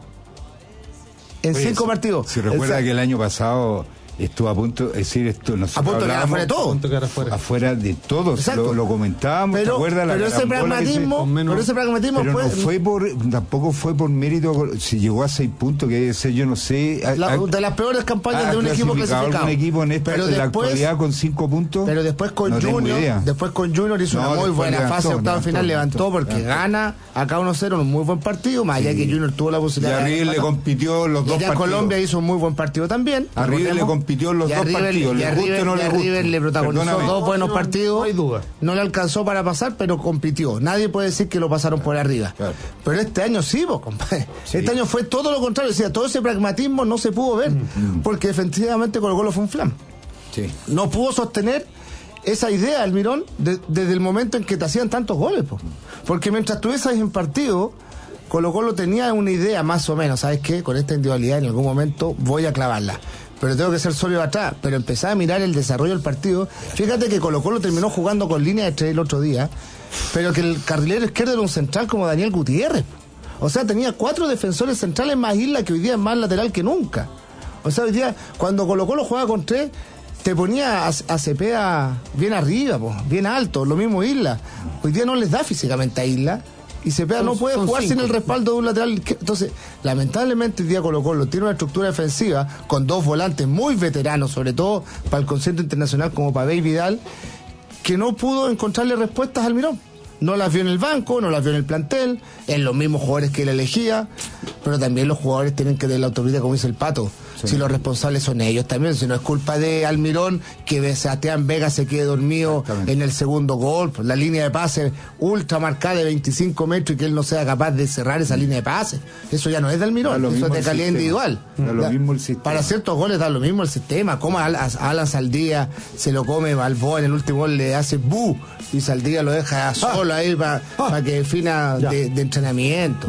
En Oye, cinco si, partidos. Si recuerda el, que el año pasado estuvo a punto, es decir, esto a punto de quedar afuera de todo. Afuera. afuera de todo, lo, lo comentábamos, pero, ¿te acuerdas? Pero la ese pragmatismo, se, pero ese pragmatismo pero fue, no fue por, tampoco fue por mérito, si llegó a seis puntos, que debe ser, yo no sé. A, la, a, de las peores campañas de un equipo clasificado. Un equipo en esta, pero en después, la actualidad con cinco puntos. Pero después con no Junior, después con Junior hizo no, una muy buena levantó, fase, octavo final levantó, levantó porque levantó. gana acá uno cero, un muy buen partido, más allá sí. que Junior tuvo la posibilidad. Y a River le compitió los dos partidos. Colombia hizo un muy buen partido también. A River le compitió los dos partidos. Y a River, no le, River le protagonizó Perdóname. dos buenos partidos. No hay duda. No le alcanzó para pasar, pero compitió. Nadie puede decir que lo pasaron por arriba. Claro. Pero este año sí, vos, compadre. Sí. Este año fue todo lo contrario. O sea, todo ese pragmatismo no se pudo ver. Mm. Porque efectivamente Colo Colo fue un flan. Sí. No pudo sostener esa idea, Almirón, de, desde el momento en que te hacían tantos goles. Po. Porque mientras tú estuvieses en partido, Colo Colo tenía una idea más o menos. ¿Sabes qué? Con esta individualidad en algún momento voy a clavarla. Pero tengo que ser sólido atrás. Pero empezaba a mirar el desarrollo del partido. Fíjate que Colo Colo terminó jugando con línea de tres el otro día, pero que el carrilero izquierdo era un central como Daniel Gutiérrez. O sea, tenía cuatro defensores centrales más Isla, que hoy día es más lateral que nunca. O sea, hoy día, cuando Colo Colo jugaba con tres, te ponía a, a Cepeda bien arriba, po, bien alto, lo mismo Isla. Hoy día no les da físicamente a Isla. Y Cepeda no puede jugar cinco. sin el respaldo de un lateral. Entonces, lamentablemente el día Colo Colo tiene una estructura defensiva con dos volantes muy veteranos, sobre todo para el concierto internacional como Pabé y Vidal, que no pudo encontrarle respuestas al Almirón. No las vio en el banco, no las vio en el plantel, en los mismos jugadores que él elegía, pero también los jugadores tienen que tener la autoridad, como dice el Pato. Sí. Si los responsables son ellos también, si no es culpa de Almirón que Sebastián Vega se quede dormido en el segundo gol, la línea de pase ultra marcada de veinticinco metros y que él no sea capaz de cerrar esa línea de pase. Eso ya no es de Almirón, eso es de calidad individual. Da lo mismo el sistema. Para ciertos goles da lo mismo el sistema, como a Alan Saldía se lo come Balboa en el último gol, le hace bu y Saldía lo deja solo ahí para ah. pa que defina de, de entrenamiento.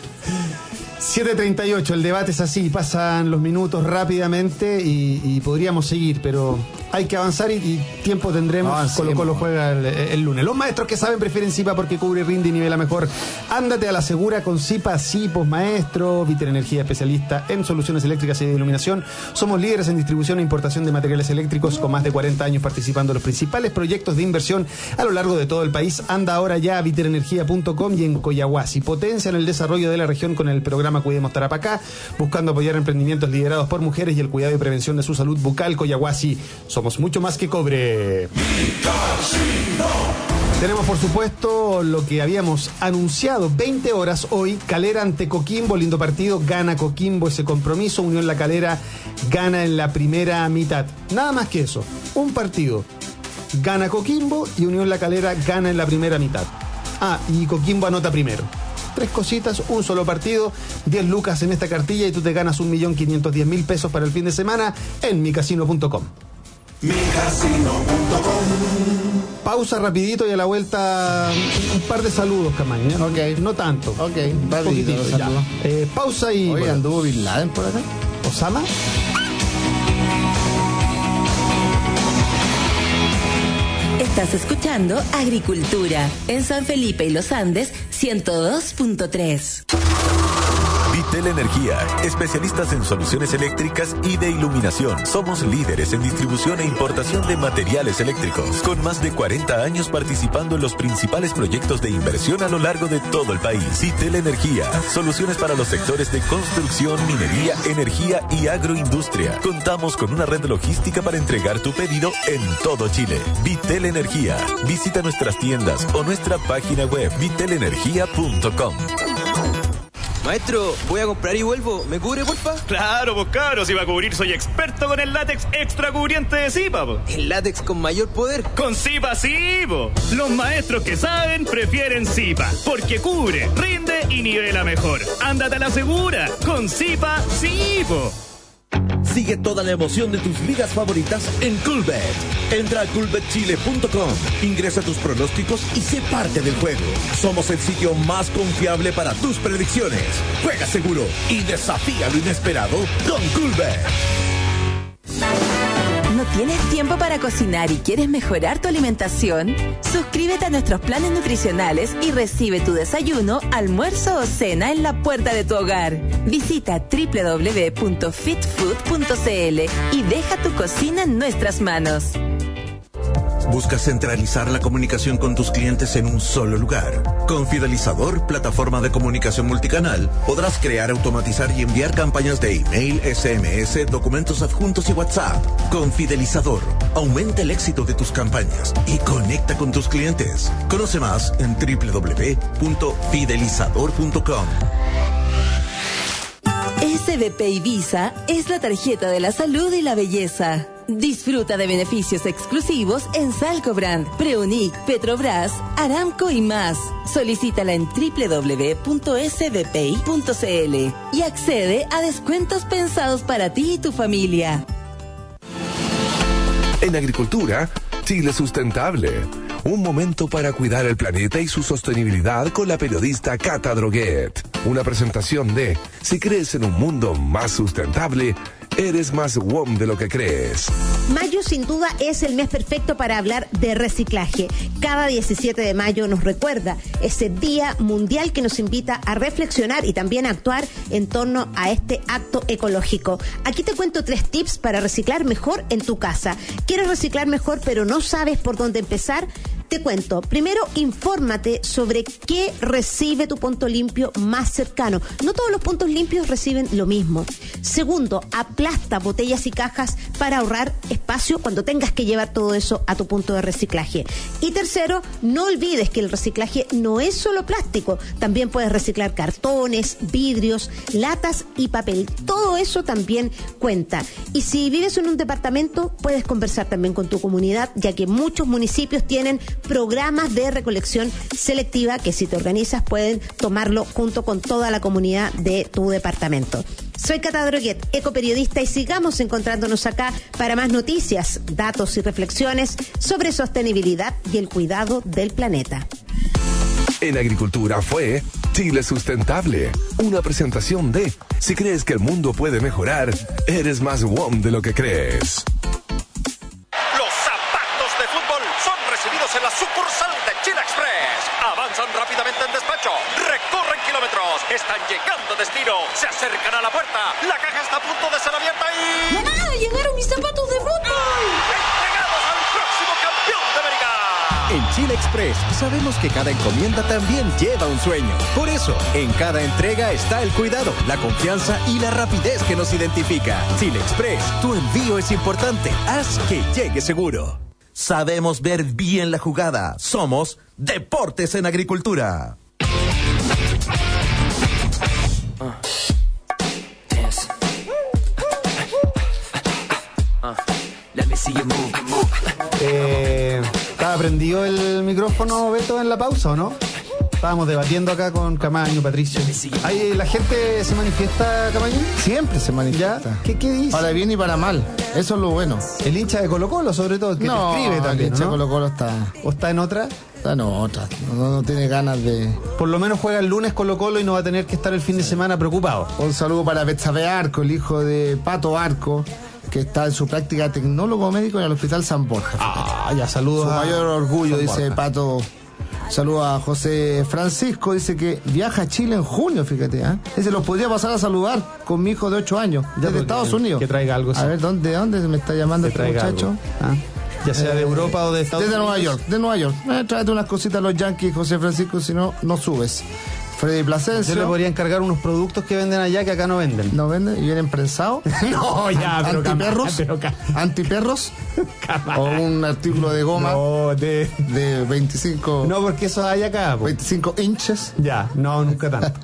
siete treinta y ocho, el debate es así, pasan los minutos rápidamente y, y podríamos seguir, pero hay que avanzar y, y tiempo tendremos. Ah, Colo Colo juega el, el lunes. Los maestros que saben prefieren Zipa porque cubre, rinde y nivela mejor. Ándate a la segura con Zipa, Zipos, maestro, Viter Energía, especialista en soluciones eléctricas y de iluminación. Somos líderes en distribución e importación de materiales eléctricos con más de cuarenta años participando en los principales proyectos de inversión a lo largo de todo el país. Anda ahora ya a viter energía punto com y en Coyahuasi. Potencian el desarrollo de la región con el programa Cuidemos Tarapacá, buscando apoyar emprendimientos liderados por mujeres y el cuidado y prevención de su salud bucal. Coyahuasi, somos mucho más que cobre. Tenemos, por supuesto, lo que habíamos anunciado, veinte horas hoy, Calera ante Coquimbo, lindo partido, gana Coquimbo ese compromiso, Unión La Calera gana en la primera mitad. Nada más que eso, un partido, gana Coquimbo y Unión La Calera gana en la primera mitad. Ah, y Coquimbo anota primero. Tres cositas, un solo partido, diez lucas en esta cartilla y tú te ganas un millón quinientos diez mil pesos para el fin de semana en mi casino punto com. mi casino punto com pausa rapidito y a la vuelta un, un par de saludos, Camaño. Ok. No tanto. Ok, rapidito los saludos. Eh, pausa y... Oye, bueno. ¿anduvo Bin Laden por acá? ¿Osama? Estás escuchando Agricultura en San Felipe y Los Andes ciento dos punto tres. Vitel Energía, especialistas en soluciones eléctricas y de iluminación. Somos líderes en distribución e importación de materiales eléctricos, con más de cuarenta años participando en los principales proyectos de inversión a lo largo de todo el país. Vitel Energía, soluciones para los sectores de construcción, minería, energía y agroindustria. Contamos con una red logística para entregar tu pedido en todo Chile. Vitel Energía. Visita nuestras tiendas o nuestra página web vitel energía punto com. Maestro, voy a comprar y vuelvo. ¿Me cubre, porfa? Claro, pues cabros, si va a cubrir soy experto con el látex extra cubriente de Zipa, po. ¿El látex con mayor poder? Con Zipa sí, po. Los maestros que saben prefieren Zipa, porque cubre, rinde y nivela mejor. Ándate a la segura, con Zipa sí, po. Sigue toda la emoción de tus ligas favoritas en Coolbet. Entra a coolbet chile punto com, ingresa tus pronósticos y sé parte del juego. Somos el sitio más confiable para tus predicciones. Juega seguro y desafía lo inesperado con Coolbet. ¿No tienes tiempo para cocinar y quieres mejorar tu alimentación? Suscríbete a nuestros planes nutricionales y recibe tu desayuno, almuerzo o cena en la puerta de tu hogar. Visita doble u doble u doble u punto fit food punto c l y deja tu cocina en nuestras manos. ¿Buscas centralizar la comunicación con tus clientes en un solo lugar? Con Fidelizador, plataforma de comunicación multicanal, podrás crear, automatizar y enviar campañas de email, S M S, documentos adjuntos y WhatsApp. Con Fidelizador, aumenta el éxito de tus campañas y conecta con tus clientes. Conoce más en doble u doble u doble u punto fidelizador punto com. S B P Ibiza es la tarjeta de la salud y la belleza. Disfruta de beneficios exclusivos en Salcobrand, Preunic, Petrobras, Aramco y más. Solicítala en doble u doble u doble u punto s b p i punto c l y accede a descuentos pensados para ti y tu familia. En Agricultura, Chile Sustentable. Un momento para cuidar el planeta y su sostenibilidad con la periodista Cata Droguet. Una presentación de Si crees en un mundo más sustentable, eres más W O M de lo que crees. Mayo sin duda es el mes perfecto para hablar de reciclaje. Cada diecisiete de mayo nos recuerda ese día mundial que nos invita a reflexionar y también a actuar en torno a este acto ecológico. Aquí te cuento tres tips para reciclar mejor en tu casa. ¿Quieres reciclar mejor pero no sabes por dónde empezar? Te cuento. Primero, infórmate sobre qué recibe tu punto limpio más cercano. No todos los puntos limpios reciben lo mismo. Segundo, aplasta botellas y cajas para ahorrar espacio cuando tengas que llevar todo eso a tu punto de reciclaje. Y tercero, no olvides que el reciclaje no es solo plástico. También puedes reciclar cartones, vidrios, latas y papel. Todo eso también cuenta. Y si vives en un departamento, puedes conversar también con tu comunidad, ya que muchos municipios tienen programas de recolección selectiva que si te organizas pueden tomarlo junto con toda la comunidad de tu departamento. Soy Cata Droguet, ecoperiodista, y sigamos encontrándonos acá para más noticias, datos y reflexiones sobre sostenibilidad y el cuidado del planeta. En Agricultura fue Chile Sustentable, una presentación de Si crees que el mundo puede mejorar, eres más W O M de lo que crees. En la sucursal de Chile Express. Avanzan rápidamente en despacho. Recorren kilómetros. Están llegando a destino. Se acercan a la puerta. La caja está a punto de ser abierta y... ¡Mamá! ¡Llegaron mis zapatos de fútbol! ¡Entregamos al próximo campeón de América! En Chile Express sabemos que cada encomienda también lleva un sueño. Por eso, en cada entrega está el cuidado, la confianza y la rapidez que nos identifica. Chile Express, tu envío es importante. Haz que llegue seguro. Sabemos ver bien la jugada. Somos Deportes en Agricultura. Uh, dance. Uh, let me see you move, move. Eh, ¿Estaba prendido el micrófono, Beto, en la pausa o no? Estábamos debatiendo acá con Camaño, Patricio. ¿Ahí la gente se manifiesta, Camaño? Siempre se manifiesta. ¿Qué, qué dice? Para bien y para mal. Eso es lo bueno. El hincha de Colo Colo, sobre todo, que no, te escribe también, el hincha ¿no? de Colo Colo está... ¿O está en otra? Está en otra. No, no tiene ganas de... Por lo menos juega el lunes Colo Colo y no va a tener que estar el fin de semana preocupado. Un saludo para Betsabe Arco, el hijo de Pato Arco, que está en su práctica de tecnólogo médico en el Hospital San Borja. Ah, ya, saludos. Su a mayor orgullo, San dice Borja. Pato. Saludos a José Francisco, dice que viaja a Chile en junio, fíjate, ¿eh? Dice, los podría pasar a saludar con mi hijo de ocho años, Ya, desde Estados Unidos. Que traiga algo. A ver, ¿dónde, dónde me está llamando Que este traiga muchacho? algo. ¿Ah? Ya sea de Europa o de Estados Desde Unidos. Nueva York, de Nueva York. Eh, tráete unas cositas a los Yankees, José Francisco, si no, no subes. Freddy Plasencia. Yo le podría encargar unos productos que venden allá que acá no venden. ¿No venden? ¿Y vienen prensados? No, ya, pero ¿Antiperros? pero ca- ¿Antiperros? ¿O un artículo de goma? No, de... de veinticinco... No, porque eso hay acá. po. veinticinco inches. Ya, no, nunca tanto.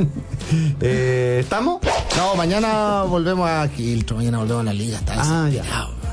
eh, ¿Estamos? No, mañana volvemos a Quiltro, mañana volvemos a la liga. Está Ah, ya.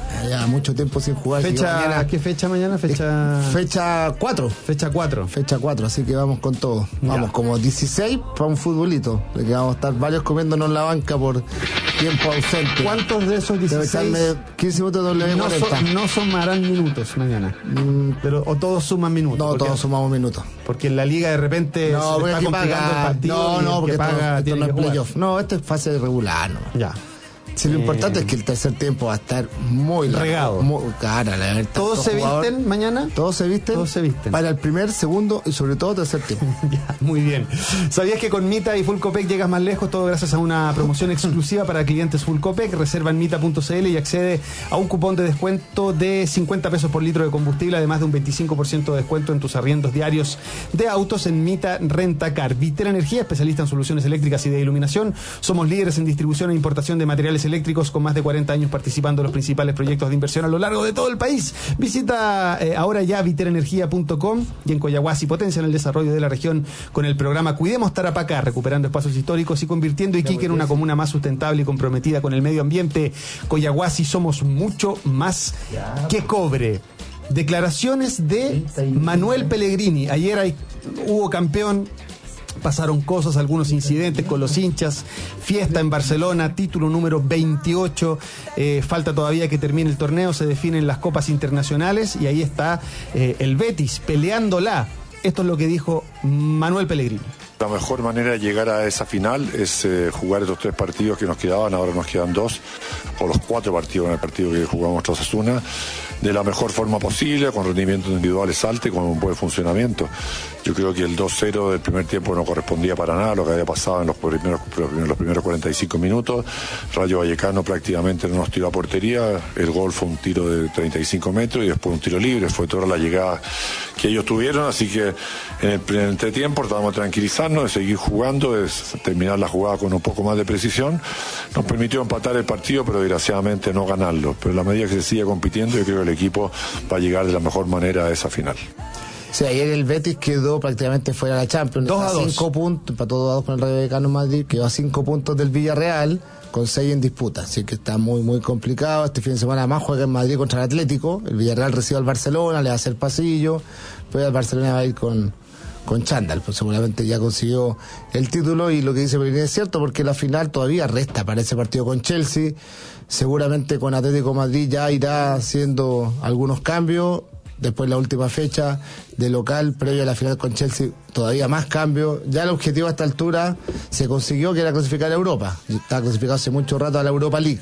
Ya mucho tiempo sin jugar. así que Fecha, mañana- ¿Qué fecha mañana? Fecha... Fecha cuatro. Fecha cuatro. Fecha cuatro, así que vamos con todo. Ya. Vamos como dieciséis para un futbolito. De que vamos a estar varios comiéndonos la banca por tiempo ausente. ¿Cuántos de esos Debe dieciséis echarme quince minutos de W no, cuarenta. so- no sumarán minutos mañana? Mm, Pero, ¿o todos suman minutos? no, Porque- todos sumamos minutos. Porque en la liga de repente No, se porque está aquí complicando paga. el partido. No, y el no, porque que esto, paga esto tiene no que es jugar. playoff. No, esto es fase regular, ¿no? Ya. Sí, lo Eh, importante es que el tercer tiempo va a estar muy largo, regado. muy cara, la verdad. ¿Todos se jugadores- visten mañana? Todos se visten. Todos se visten. Para el primer, segundo y sobre todo tercer tiempo. Ya, muy bien. ¿Sabías que con Mita y Fulcopec llegas más lejos? Todo gracias a una promoción exclusiva para clientes Fulcopec. Reserva en mita punto c l y accede a un cupón de descuento de cincuenta pesos por litro de combustible, además de un veinticinco por ciento de descuento en tus arriendos diarios de autos en Mita Rentacar. Vitel Energía, especialista en soluciones eléctricas y de iluminación. Somos líderes en distribución e importación de materiales eléctricos con más de cuarenta años participando en los principales proyectos de inversión a lo largo de todo el país. Visita eh, ahora ya vitel energía punto com y en Coyahuasi potencian el desarrollo de la región con el programa Cuidemos Tarapacá, recuperando espacios históricos y convirtiendo Iquique en una comuna más sustentable y comprometida con el medio ambiente. Coyahuasi somos mucho más que cobre. Declaraciones de Manuel Pellegrini. Ayer hay, hubo campeón. Pasaron cosas, algunos incidentes con los hinchas, fiesta en Barcelona, título número veintiocho, eh, falta todavía que termine el torneo, se definen las copas internacionales y ahí está eh, el Betis peleándola. Esto es lo que dijo Manuel Pellegrini. La mejor manera de llegar a esa final es eh, jugar estos tres partidos que nos quedaban, ahora nos quedan dos, o los cuatro partidos en el partido que jugamos contra Osasuna, de la mejor forma posible, con rendimientos individuales altos y con un buen funcionamiento. Yo creo que el dos cero del primer tiempo no correspondía para nada a lo que había pasado en los primeros, en los primeros cuarenta y cinco minutos. Rayo Vallecano prácticamente no nos tiró a portería, el gol fue un tiro de treinta y cinco metros y después un tiro libre, fue toda la llegada que ellos tuvieron, así que en el, en el entretiempo estábamos de tranquilizarnos, de seguir jugando, de terminar la jugada con un poco más de precisión. Nos permitió empatar el partido, pero desgraciadamente no ganarlo. Pero en la medida que se sigue compitiendo, yo creo que el equipo va a llegar de la mejor manera a esa final. Sí, ayer el Betis quedó prácticamente fuera de la Champions. Dos a dos. Cinco puntos, empató dos a dos con el Rayo Vallecano en Madrid, quedó a cinco puntos del Villarreal, con seis en disputa. Así que está muy, muy complicado. Este fin de semana más juega en Madrid contra el Atlético. El Villarreal recibe al Barcelona, le va a hacer pasillo. Pues el Barcelona va a ir con, con chándal. Pues seguramente ya consiguió el título y lo que dice Pellegrini es cierto, porque la final todavía resta para ese partido con Chelsea. Seguramente con Atlético de Madrid ya irá haciendo algunos cambios. Después la última fecha de local, previo a la final con Chelsea, todavía más cambios. Ya el objetivo a esta altura se consiguió, que era clasificar a Europa. Estaba clasificado hace mucho rato a la Europa League.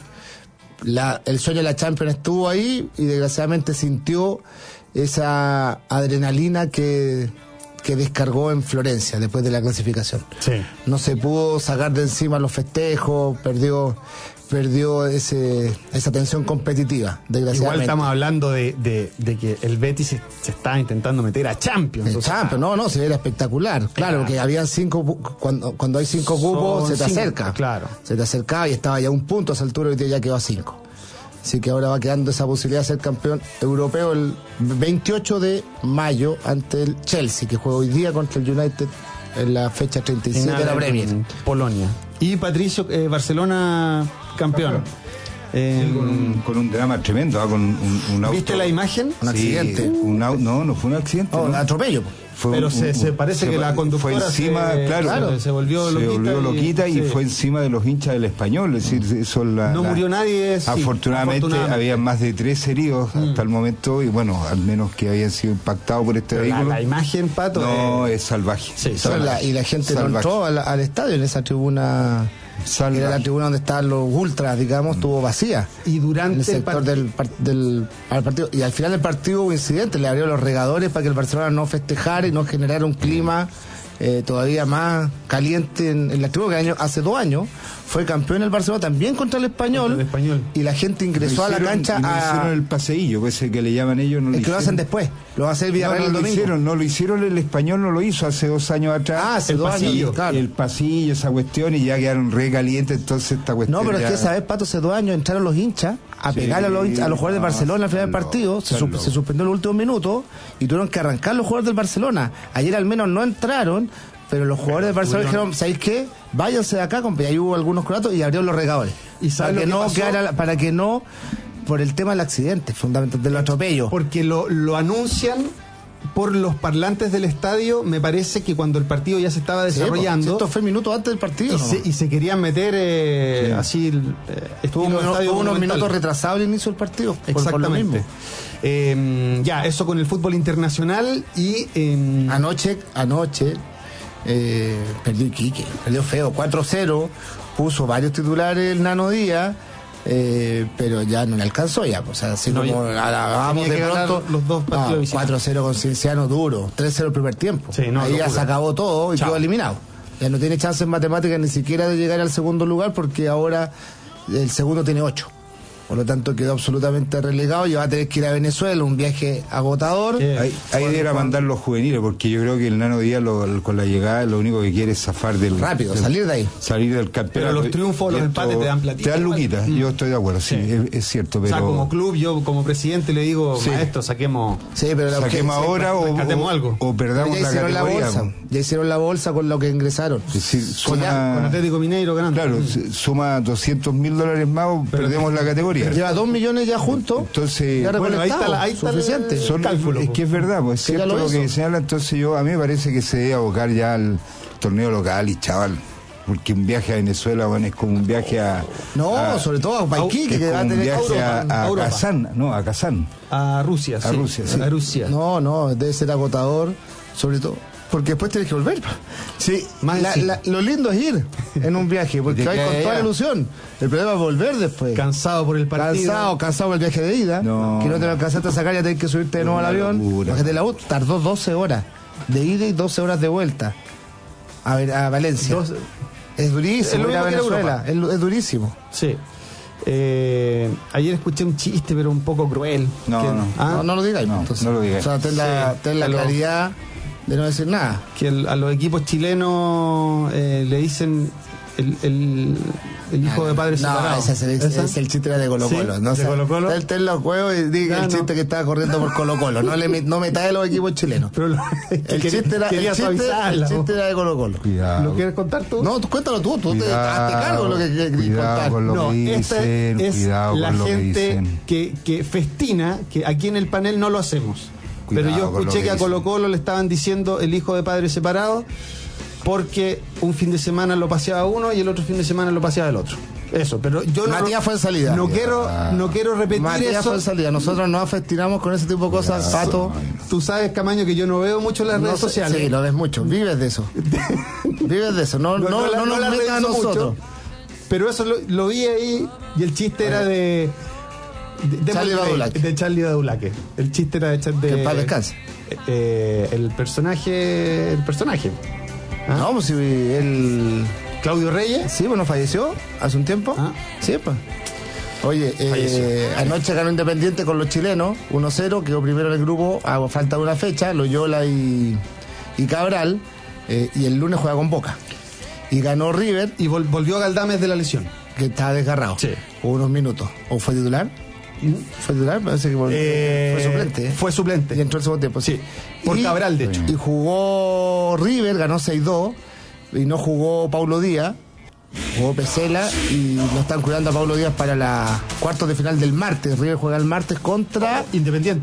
La, el sueño de la Champions estuvo ahí y desgraciadamente sintió esa adrenalina que, que descargó en Florencia después de la clasificación. Sí. No se pudo sacar de encima los festejos, perdió... perdió ese esa tensión competitiva, desgraciadamente. Igual estamos hablando de, de, de que el Betis se, se está intentando meter a Champions. El o sea, Champions, no, no, se era espectacular. Claro, porque habían cinco, cuando, cuando hay cinco cupos, Son se te cinco, acerca. claro. Se te acercaba y estaba ya a un punto a esa altura, hoy día ya quedó a cinco. Así que ahora va quedando esa posibilidad de ser campeón europeo el veintiocho de mayo ante el Chelsea, que juega hoy día contra el United en la fecha treinta y siete de la Premier. En Polonia. Y Patricio, eh, Barcelona campeón. Eh, Sí, con, un, con un drama tremendo, ¿ah? Con un, un auto. ¿Viste la imagen? Un Sí, accidente. un au- no, no fue un accidente. Oh, ¿no? atropello. Fue pero un, se, un, se parece se, que la conductora fue encima, se, claro, claro, se volvió se loquita, volvió loquita y, y, y sí. fue encima de los hinchas del Español, es decir, eso la, no la, murió nadie, sí, afortunadamente, afortunadamente había más de tres heridos mm. hasta el momento y bueno, al menos que habían sido impactados por este pero vehículo. La, la imagen, Pato, no, eh, es salvaje. Sí, salvaje. La, y la gente salvaje. no entró al, al estadio en esa tribuna. Salvaje. Era la tribuna donde estaban los ultras, digamos, estuvo vacía. Y durante en el sector el del, del al partido. Y al final del partido hubo incidentes, le abrieron los regadores para que el Barcelona no festejara y no generara un clima eh, todavía más caliente en, en la tribuna, que año, hace dos años fue campeón el Barcelona también contra el Español, contra el Español. Y la gente ingresó hicieron, a la cancha no a... hicieron el paseillo, pues ese que le llaman ellos. No es lo que hicieron. lo hacen después, lo va a hacer Villarreal no, no el lo domingo. Hicieron, no lo hicieron, el Español no lo hizo hace dos años atrás. Ah, hace el dos pasillo, años, claro. El pasillo, esa cuestión, y ya quedaron re calientes, entonces esta cuestión. No, pero ya... es que esa vez, Pato, hace dos años entraron los hinchas a sí, pegar a los, hinchas, a los jugadores no, de Barcelona al final del partido, se, su, se suspendió en los últimos minutos y tuvieron que arrancar los jugadores del Barcelona. Ayer al menos no entraron, pero los jugadores del Barcelona dijeron, ¿sabéis qué? Váyanse de acá, compa. Y ahí hubo algunos croatos y abrieron los regadores. ¿Y para que, que no quedara, para que no, por el tema del accidente, fundamental, del atropello. Porque lo, lo anuncian por los parlantes del estadio, me parece que cuando el partido ya se estaba desarrollando. Sí, esto fue minutos antes del partido. Y, ¿no? se, y se querían meter eh, sí. así. Eh, Estuvo uno, estadio unos minutos retrasados el inicio del partido. Exactamente. Por lo mismo. Eh, ya, eso con el fútbol internacional y. Eh, anoche, anoche. Eh, perdió Iquique, perdió feo, cuatro cero, puso varios titulares el Nano Díaz, eh, pero ya no le alcanzó ya, o sea, así no, como vamos de pronto los dos partidos no, cuatro cero con Cienciano duro, tres cero el primer tiempo, sí, no, ahí locura. Ya se acabó todo y Chao. Quedó eliminado, ya no tiene chance en matemáticas ni siquiera de llegar al segundo lugar porque ahora el segundo tiene ocho. Por lo tanto quedó absolutamente relegado y va a tener que ir a Venezuela, un viaje agotador. Yeah. Ahí, ahí debería mandar los juveniles, porque yo creo que el Nano Díaz lo, con la llegada lo único que quiere es zafar del... Rápido, del, salir de ahí. Salir del campeonato. Pero los triunfos, los empates te dan platita. Te dan luquitas, mm. yo estoy de acuerdo, sí, sí. Es, es cierto, pero... O sea, como club, yo como presidente le digo, sí. maestro, saquemos... Sí, pero la saquemos que, ahora sí, o, o, algo. o perdamos la categoría. La bolsa, ya hicieron la bolsa con lo que ingresaron. Es decir, suma, con, ya, con Atlético Mineiro ganando. Claro, mm. suma doscientos mil dólares más o pero, perdemos la categoría. Lleva dos millones ya juntos. Entonces, ya bueno, ahí está, la, ahí está suficiente. Son, cálculo, es que es verdad, pues es cierto lo, lo que señala. Entonces yo, a mí me parece que se debe abocar ya al torneo local y chaval. Porque un viaje a Venezuela, bueno, es como un viaje a... No, a, sobre todo a Paiquique, que va a tener... un viaje Europa, a, a Kazán, no, a Kazán. A Rusia, a sí. Rusia, sí. A Rusia. No, no, debe ser agotador, sobre todo... Porque después tienes que volver. Sí, Más la, la, lo lindo es ir en un viaje, porque vas con toda la ilusión. El problema es volver después. Cansado por el partido. Cansado, cansado por el viaje de ida. No. Que no te lo alcanzaste a sacar, ya tenés que subirte de nuevo al avión. Bájate la U, tardó doce horas de ida y doce horas de vuelta a, ver, a Valencia. doce. Es durísimo, es, ir a Venezuela. Es, es durísimo. Sí. Eh, ayer escuché un chiste, pero un poco cruel. No, que, no. ¿ah? no, no lo digáis. No, entonces. no lo digáis. O sea, ten la, sí, ten la claridad de no decir nada. Que el, a los equipos chilenos eh, le dicen el, el, el hijo ah, de padre separado. No, ese es el, ¿Esa? es el chiste de Colo Colo. ¿Sí? ¿No? ¿De Colo Colo? Ten, ten los juegos y diga no, el chiste no. que estaba corriendo por Colo Colo. No, le, no metáis a los equipos chilenos. Pero lo, el, chiste era, el, chiste, el chiste era de Colo Colo. Cuidado. ¿Lo quieres contar tú? No, tú cuéntalo tú. Tú cuidado, te hazte cargo de lo que quieres contar. Con lo no, que dicen, esta es cuidado la con lo gente que, que, que festina, que aquí en el panel no lo hacemos. Cuidado, pero yo escuché que, que a Colo Colo le estaban diciendo el hijo de padre separado porque un fin de semana lo paseaba uno y el otro fin de semana lo paseaba el otro. Eso, pero yo Matías no, fue en salida. No quiero, no quiero repetir Matías eso. fue en salida. Nosotros no festinamos con ese tipo de cosas, ya, Pato. Tú sabes, Camaño, que yo no veo mucho las no redes sé, sociales. Sí, lo ves mucho. Vives de eso. Vives de eso. No, no, no, no, no nos metas a nosotros. Mucho, pero eso lo, lo vi ahí y el chiste era de... De, de Charlie Badulaque. De Charlie Badulaque. El chiste era de... de que en paz descanse. Eh, el personaje... El personaje. ¿Ah? No, pues si el... Claudio Reyes. Sí, bueno, falleció hace un tiempo. ¿Ah? Sí, pues. Oye, eh, anoche ganó Independiente con los chilenos, uno cero, quedó primero en el grupo, a falta de una fecha, Loyola y, y Cabral, eh, y el lunes juega con Boca. Y ganó River. Y vol- volvió Galdames de la lesión. Que estaba desgarrado. Sí. Unos minutos. ¿O fue titular? ¿Fue titular? Parece que volvió. Eh, fue suplente. ¿eh? Fue suplente. Y entró el segundo tiempo. Sí. Por y, Cabral, de hecho. Y jugó River, ganó seis dos. Y no jugó Paulo Díaz, jugó Pesela y no están cuidando a Paulo Díaz para la cuartos de final del martes. River juega el martes contra Independiente.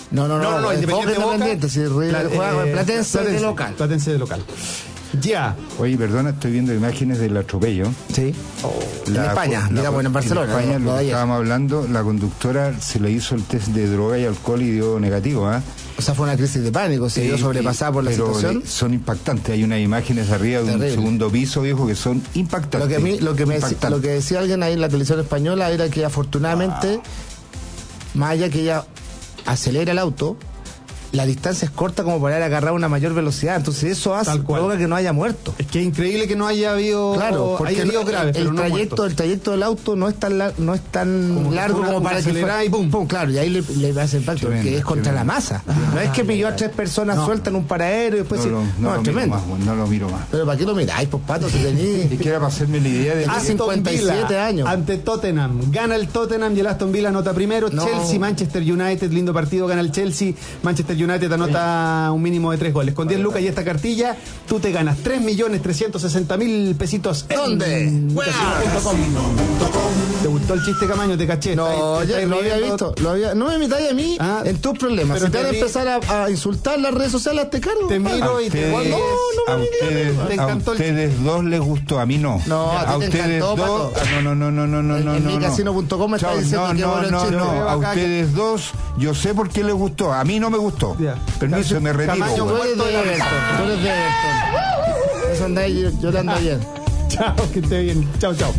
No, no, no, no, no, Independiente de Boca. Independiente, si Pla- juega con eh, Platense de local. Platense de local. Ya. Oye, perdona, estoy viendo imágenes del atropello. Sí. En España, digamos, en Barcelona, En España, no, lo no que ayer. estábamos hablando, la conductora se le hizo el test de droga y alcohol y dio negativo, ¿ah? O sea, fue una crisis de pánico, se vio Sí, sobrepasada por la pero situación. le- son impactantes. Hay unas imágenes arriba de Terrible. un segundo piso, viejo, que son impactantes. Lo que, a mí, lo, que me, Impactantes. lo que decía alguien ahí en la televisión española era que afortunadamente, más allá que ella acelera el auto, la distancia es corta como para agarrar una mayor velocidad. Entonces eso hace Tal cual. provoca que no haya muerto. Es que es increíble que no haya habido. Claro, porque haya habido el, graves, el pero no trayecto, muertos. el trayecto del auto no es tan lar- no es tan Como que largo una- como para una que acelerada fuera- y pum. pum, claro, y ahí le, le hace impacto, Tremendo, porque es contra tremendo. la masa. no es que pilló a tres personas No. sueltas en un paradero y después No, sí- lo, no, no, lo es miro tremendo. más, bueno, no lo miro más. Pero ¿para qué lo miráis, pues pato, si tenís Es que era para hacerme la idea de Ah, que- sí. cincuenta y siete Villa años. ante Tottenham. Gana el Tottenham y el Aston Villa anota primero. No. Chelsea, Manchester United, lindo partido, gana el Chelsea. Manchester United anota un mínimo de tres goles. Con diez lucas y esta cartilla, tú te ganas tres millones trescientos sesenta mil pesitos. en ¿Dónde? casino punto com. ¿Te gustó el chiste, Camaño? Te caché. No, Estáis- te ya estáis lo había riendo. visto, lo había, no me metáis a mí Ah, en tus problemas. pero Si te te van a ri- empezar a, a insultar las redes sociales, te cargo. Te compadre. miro y te ustedes- ríes. No, a no me ustedes, Te a encantó el- ustedes dos les gustó, a mí no. No, a ti te ustedes encantó, dos, Pato. no, no, no, no, no, no, En- no, en no, mi no. casino punto com me está Chao, diciendo no, que no, bueno el no, chiste. no, Veo a acá que- ustedes dos, yo sé por qué les gustó, a mí no me gustó. Ya. Permiso, me retiro. Camaño, güey. Tú eres de Everton, tú eres de Everton. Eso andáis llorando ayer. Chao, que esté bien. Chao, chao.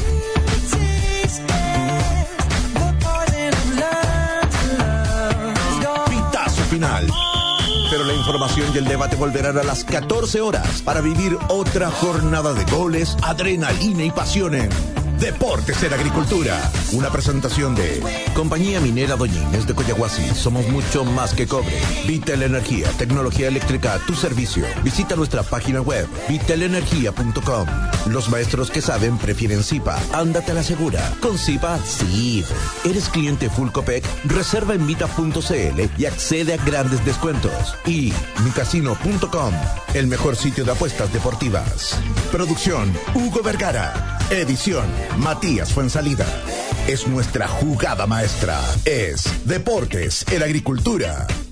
Pitazo final. Pero la información y el debate volverán a las catorce horas para vivir otra jornada de goles, adrenalina y pasión en Deportes en Agricultura. Una presentación de Compañía Minera Doñines de Coyahuasi. Somos mucho más que cobre. Vitel Energía, tecnología eléctrica a tu servicio. Visita nuestra página web vitel energía punto com. Los maestros que saben prefieren Zipa. Ándate a la segura. Con Zipa, sí. ¿Eres cliente Full Copec? Reserva en vita punto cl y accede a grandes descuentos. Y mi casino punto com, el mejor sitio de apuestas deportivas. Producción Hugo Vergara. Edición Matías Fuensalida. Es nuestra jugada maestra. Es Deportes en Agricultura.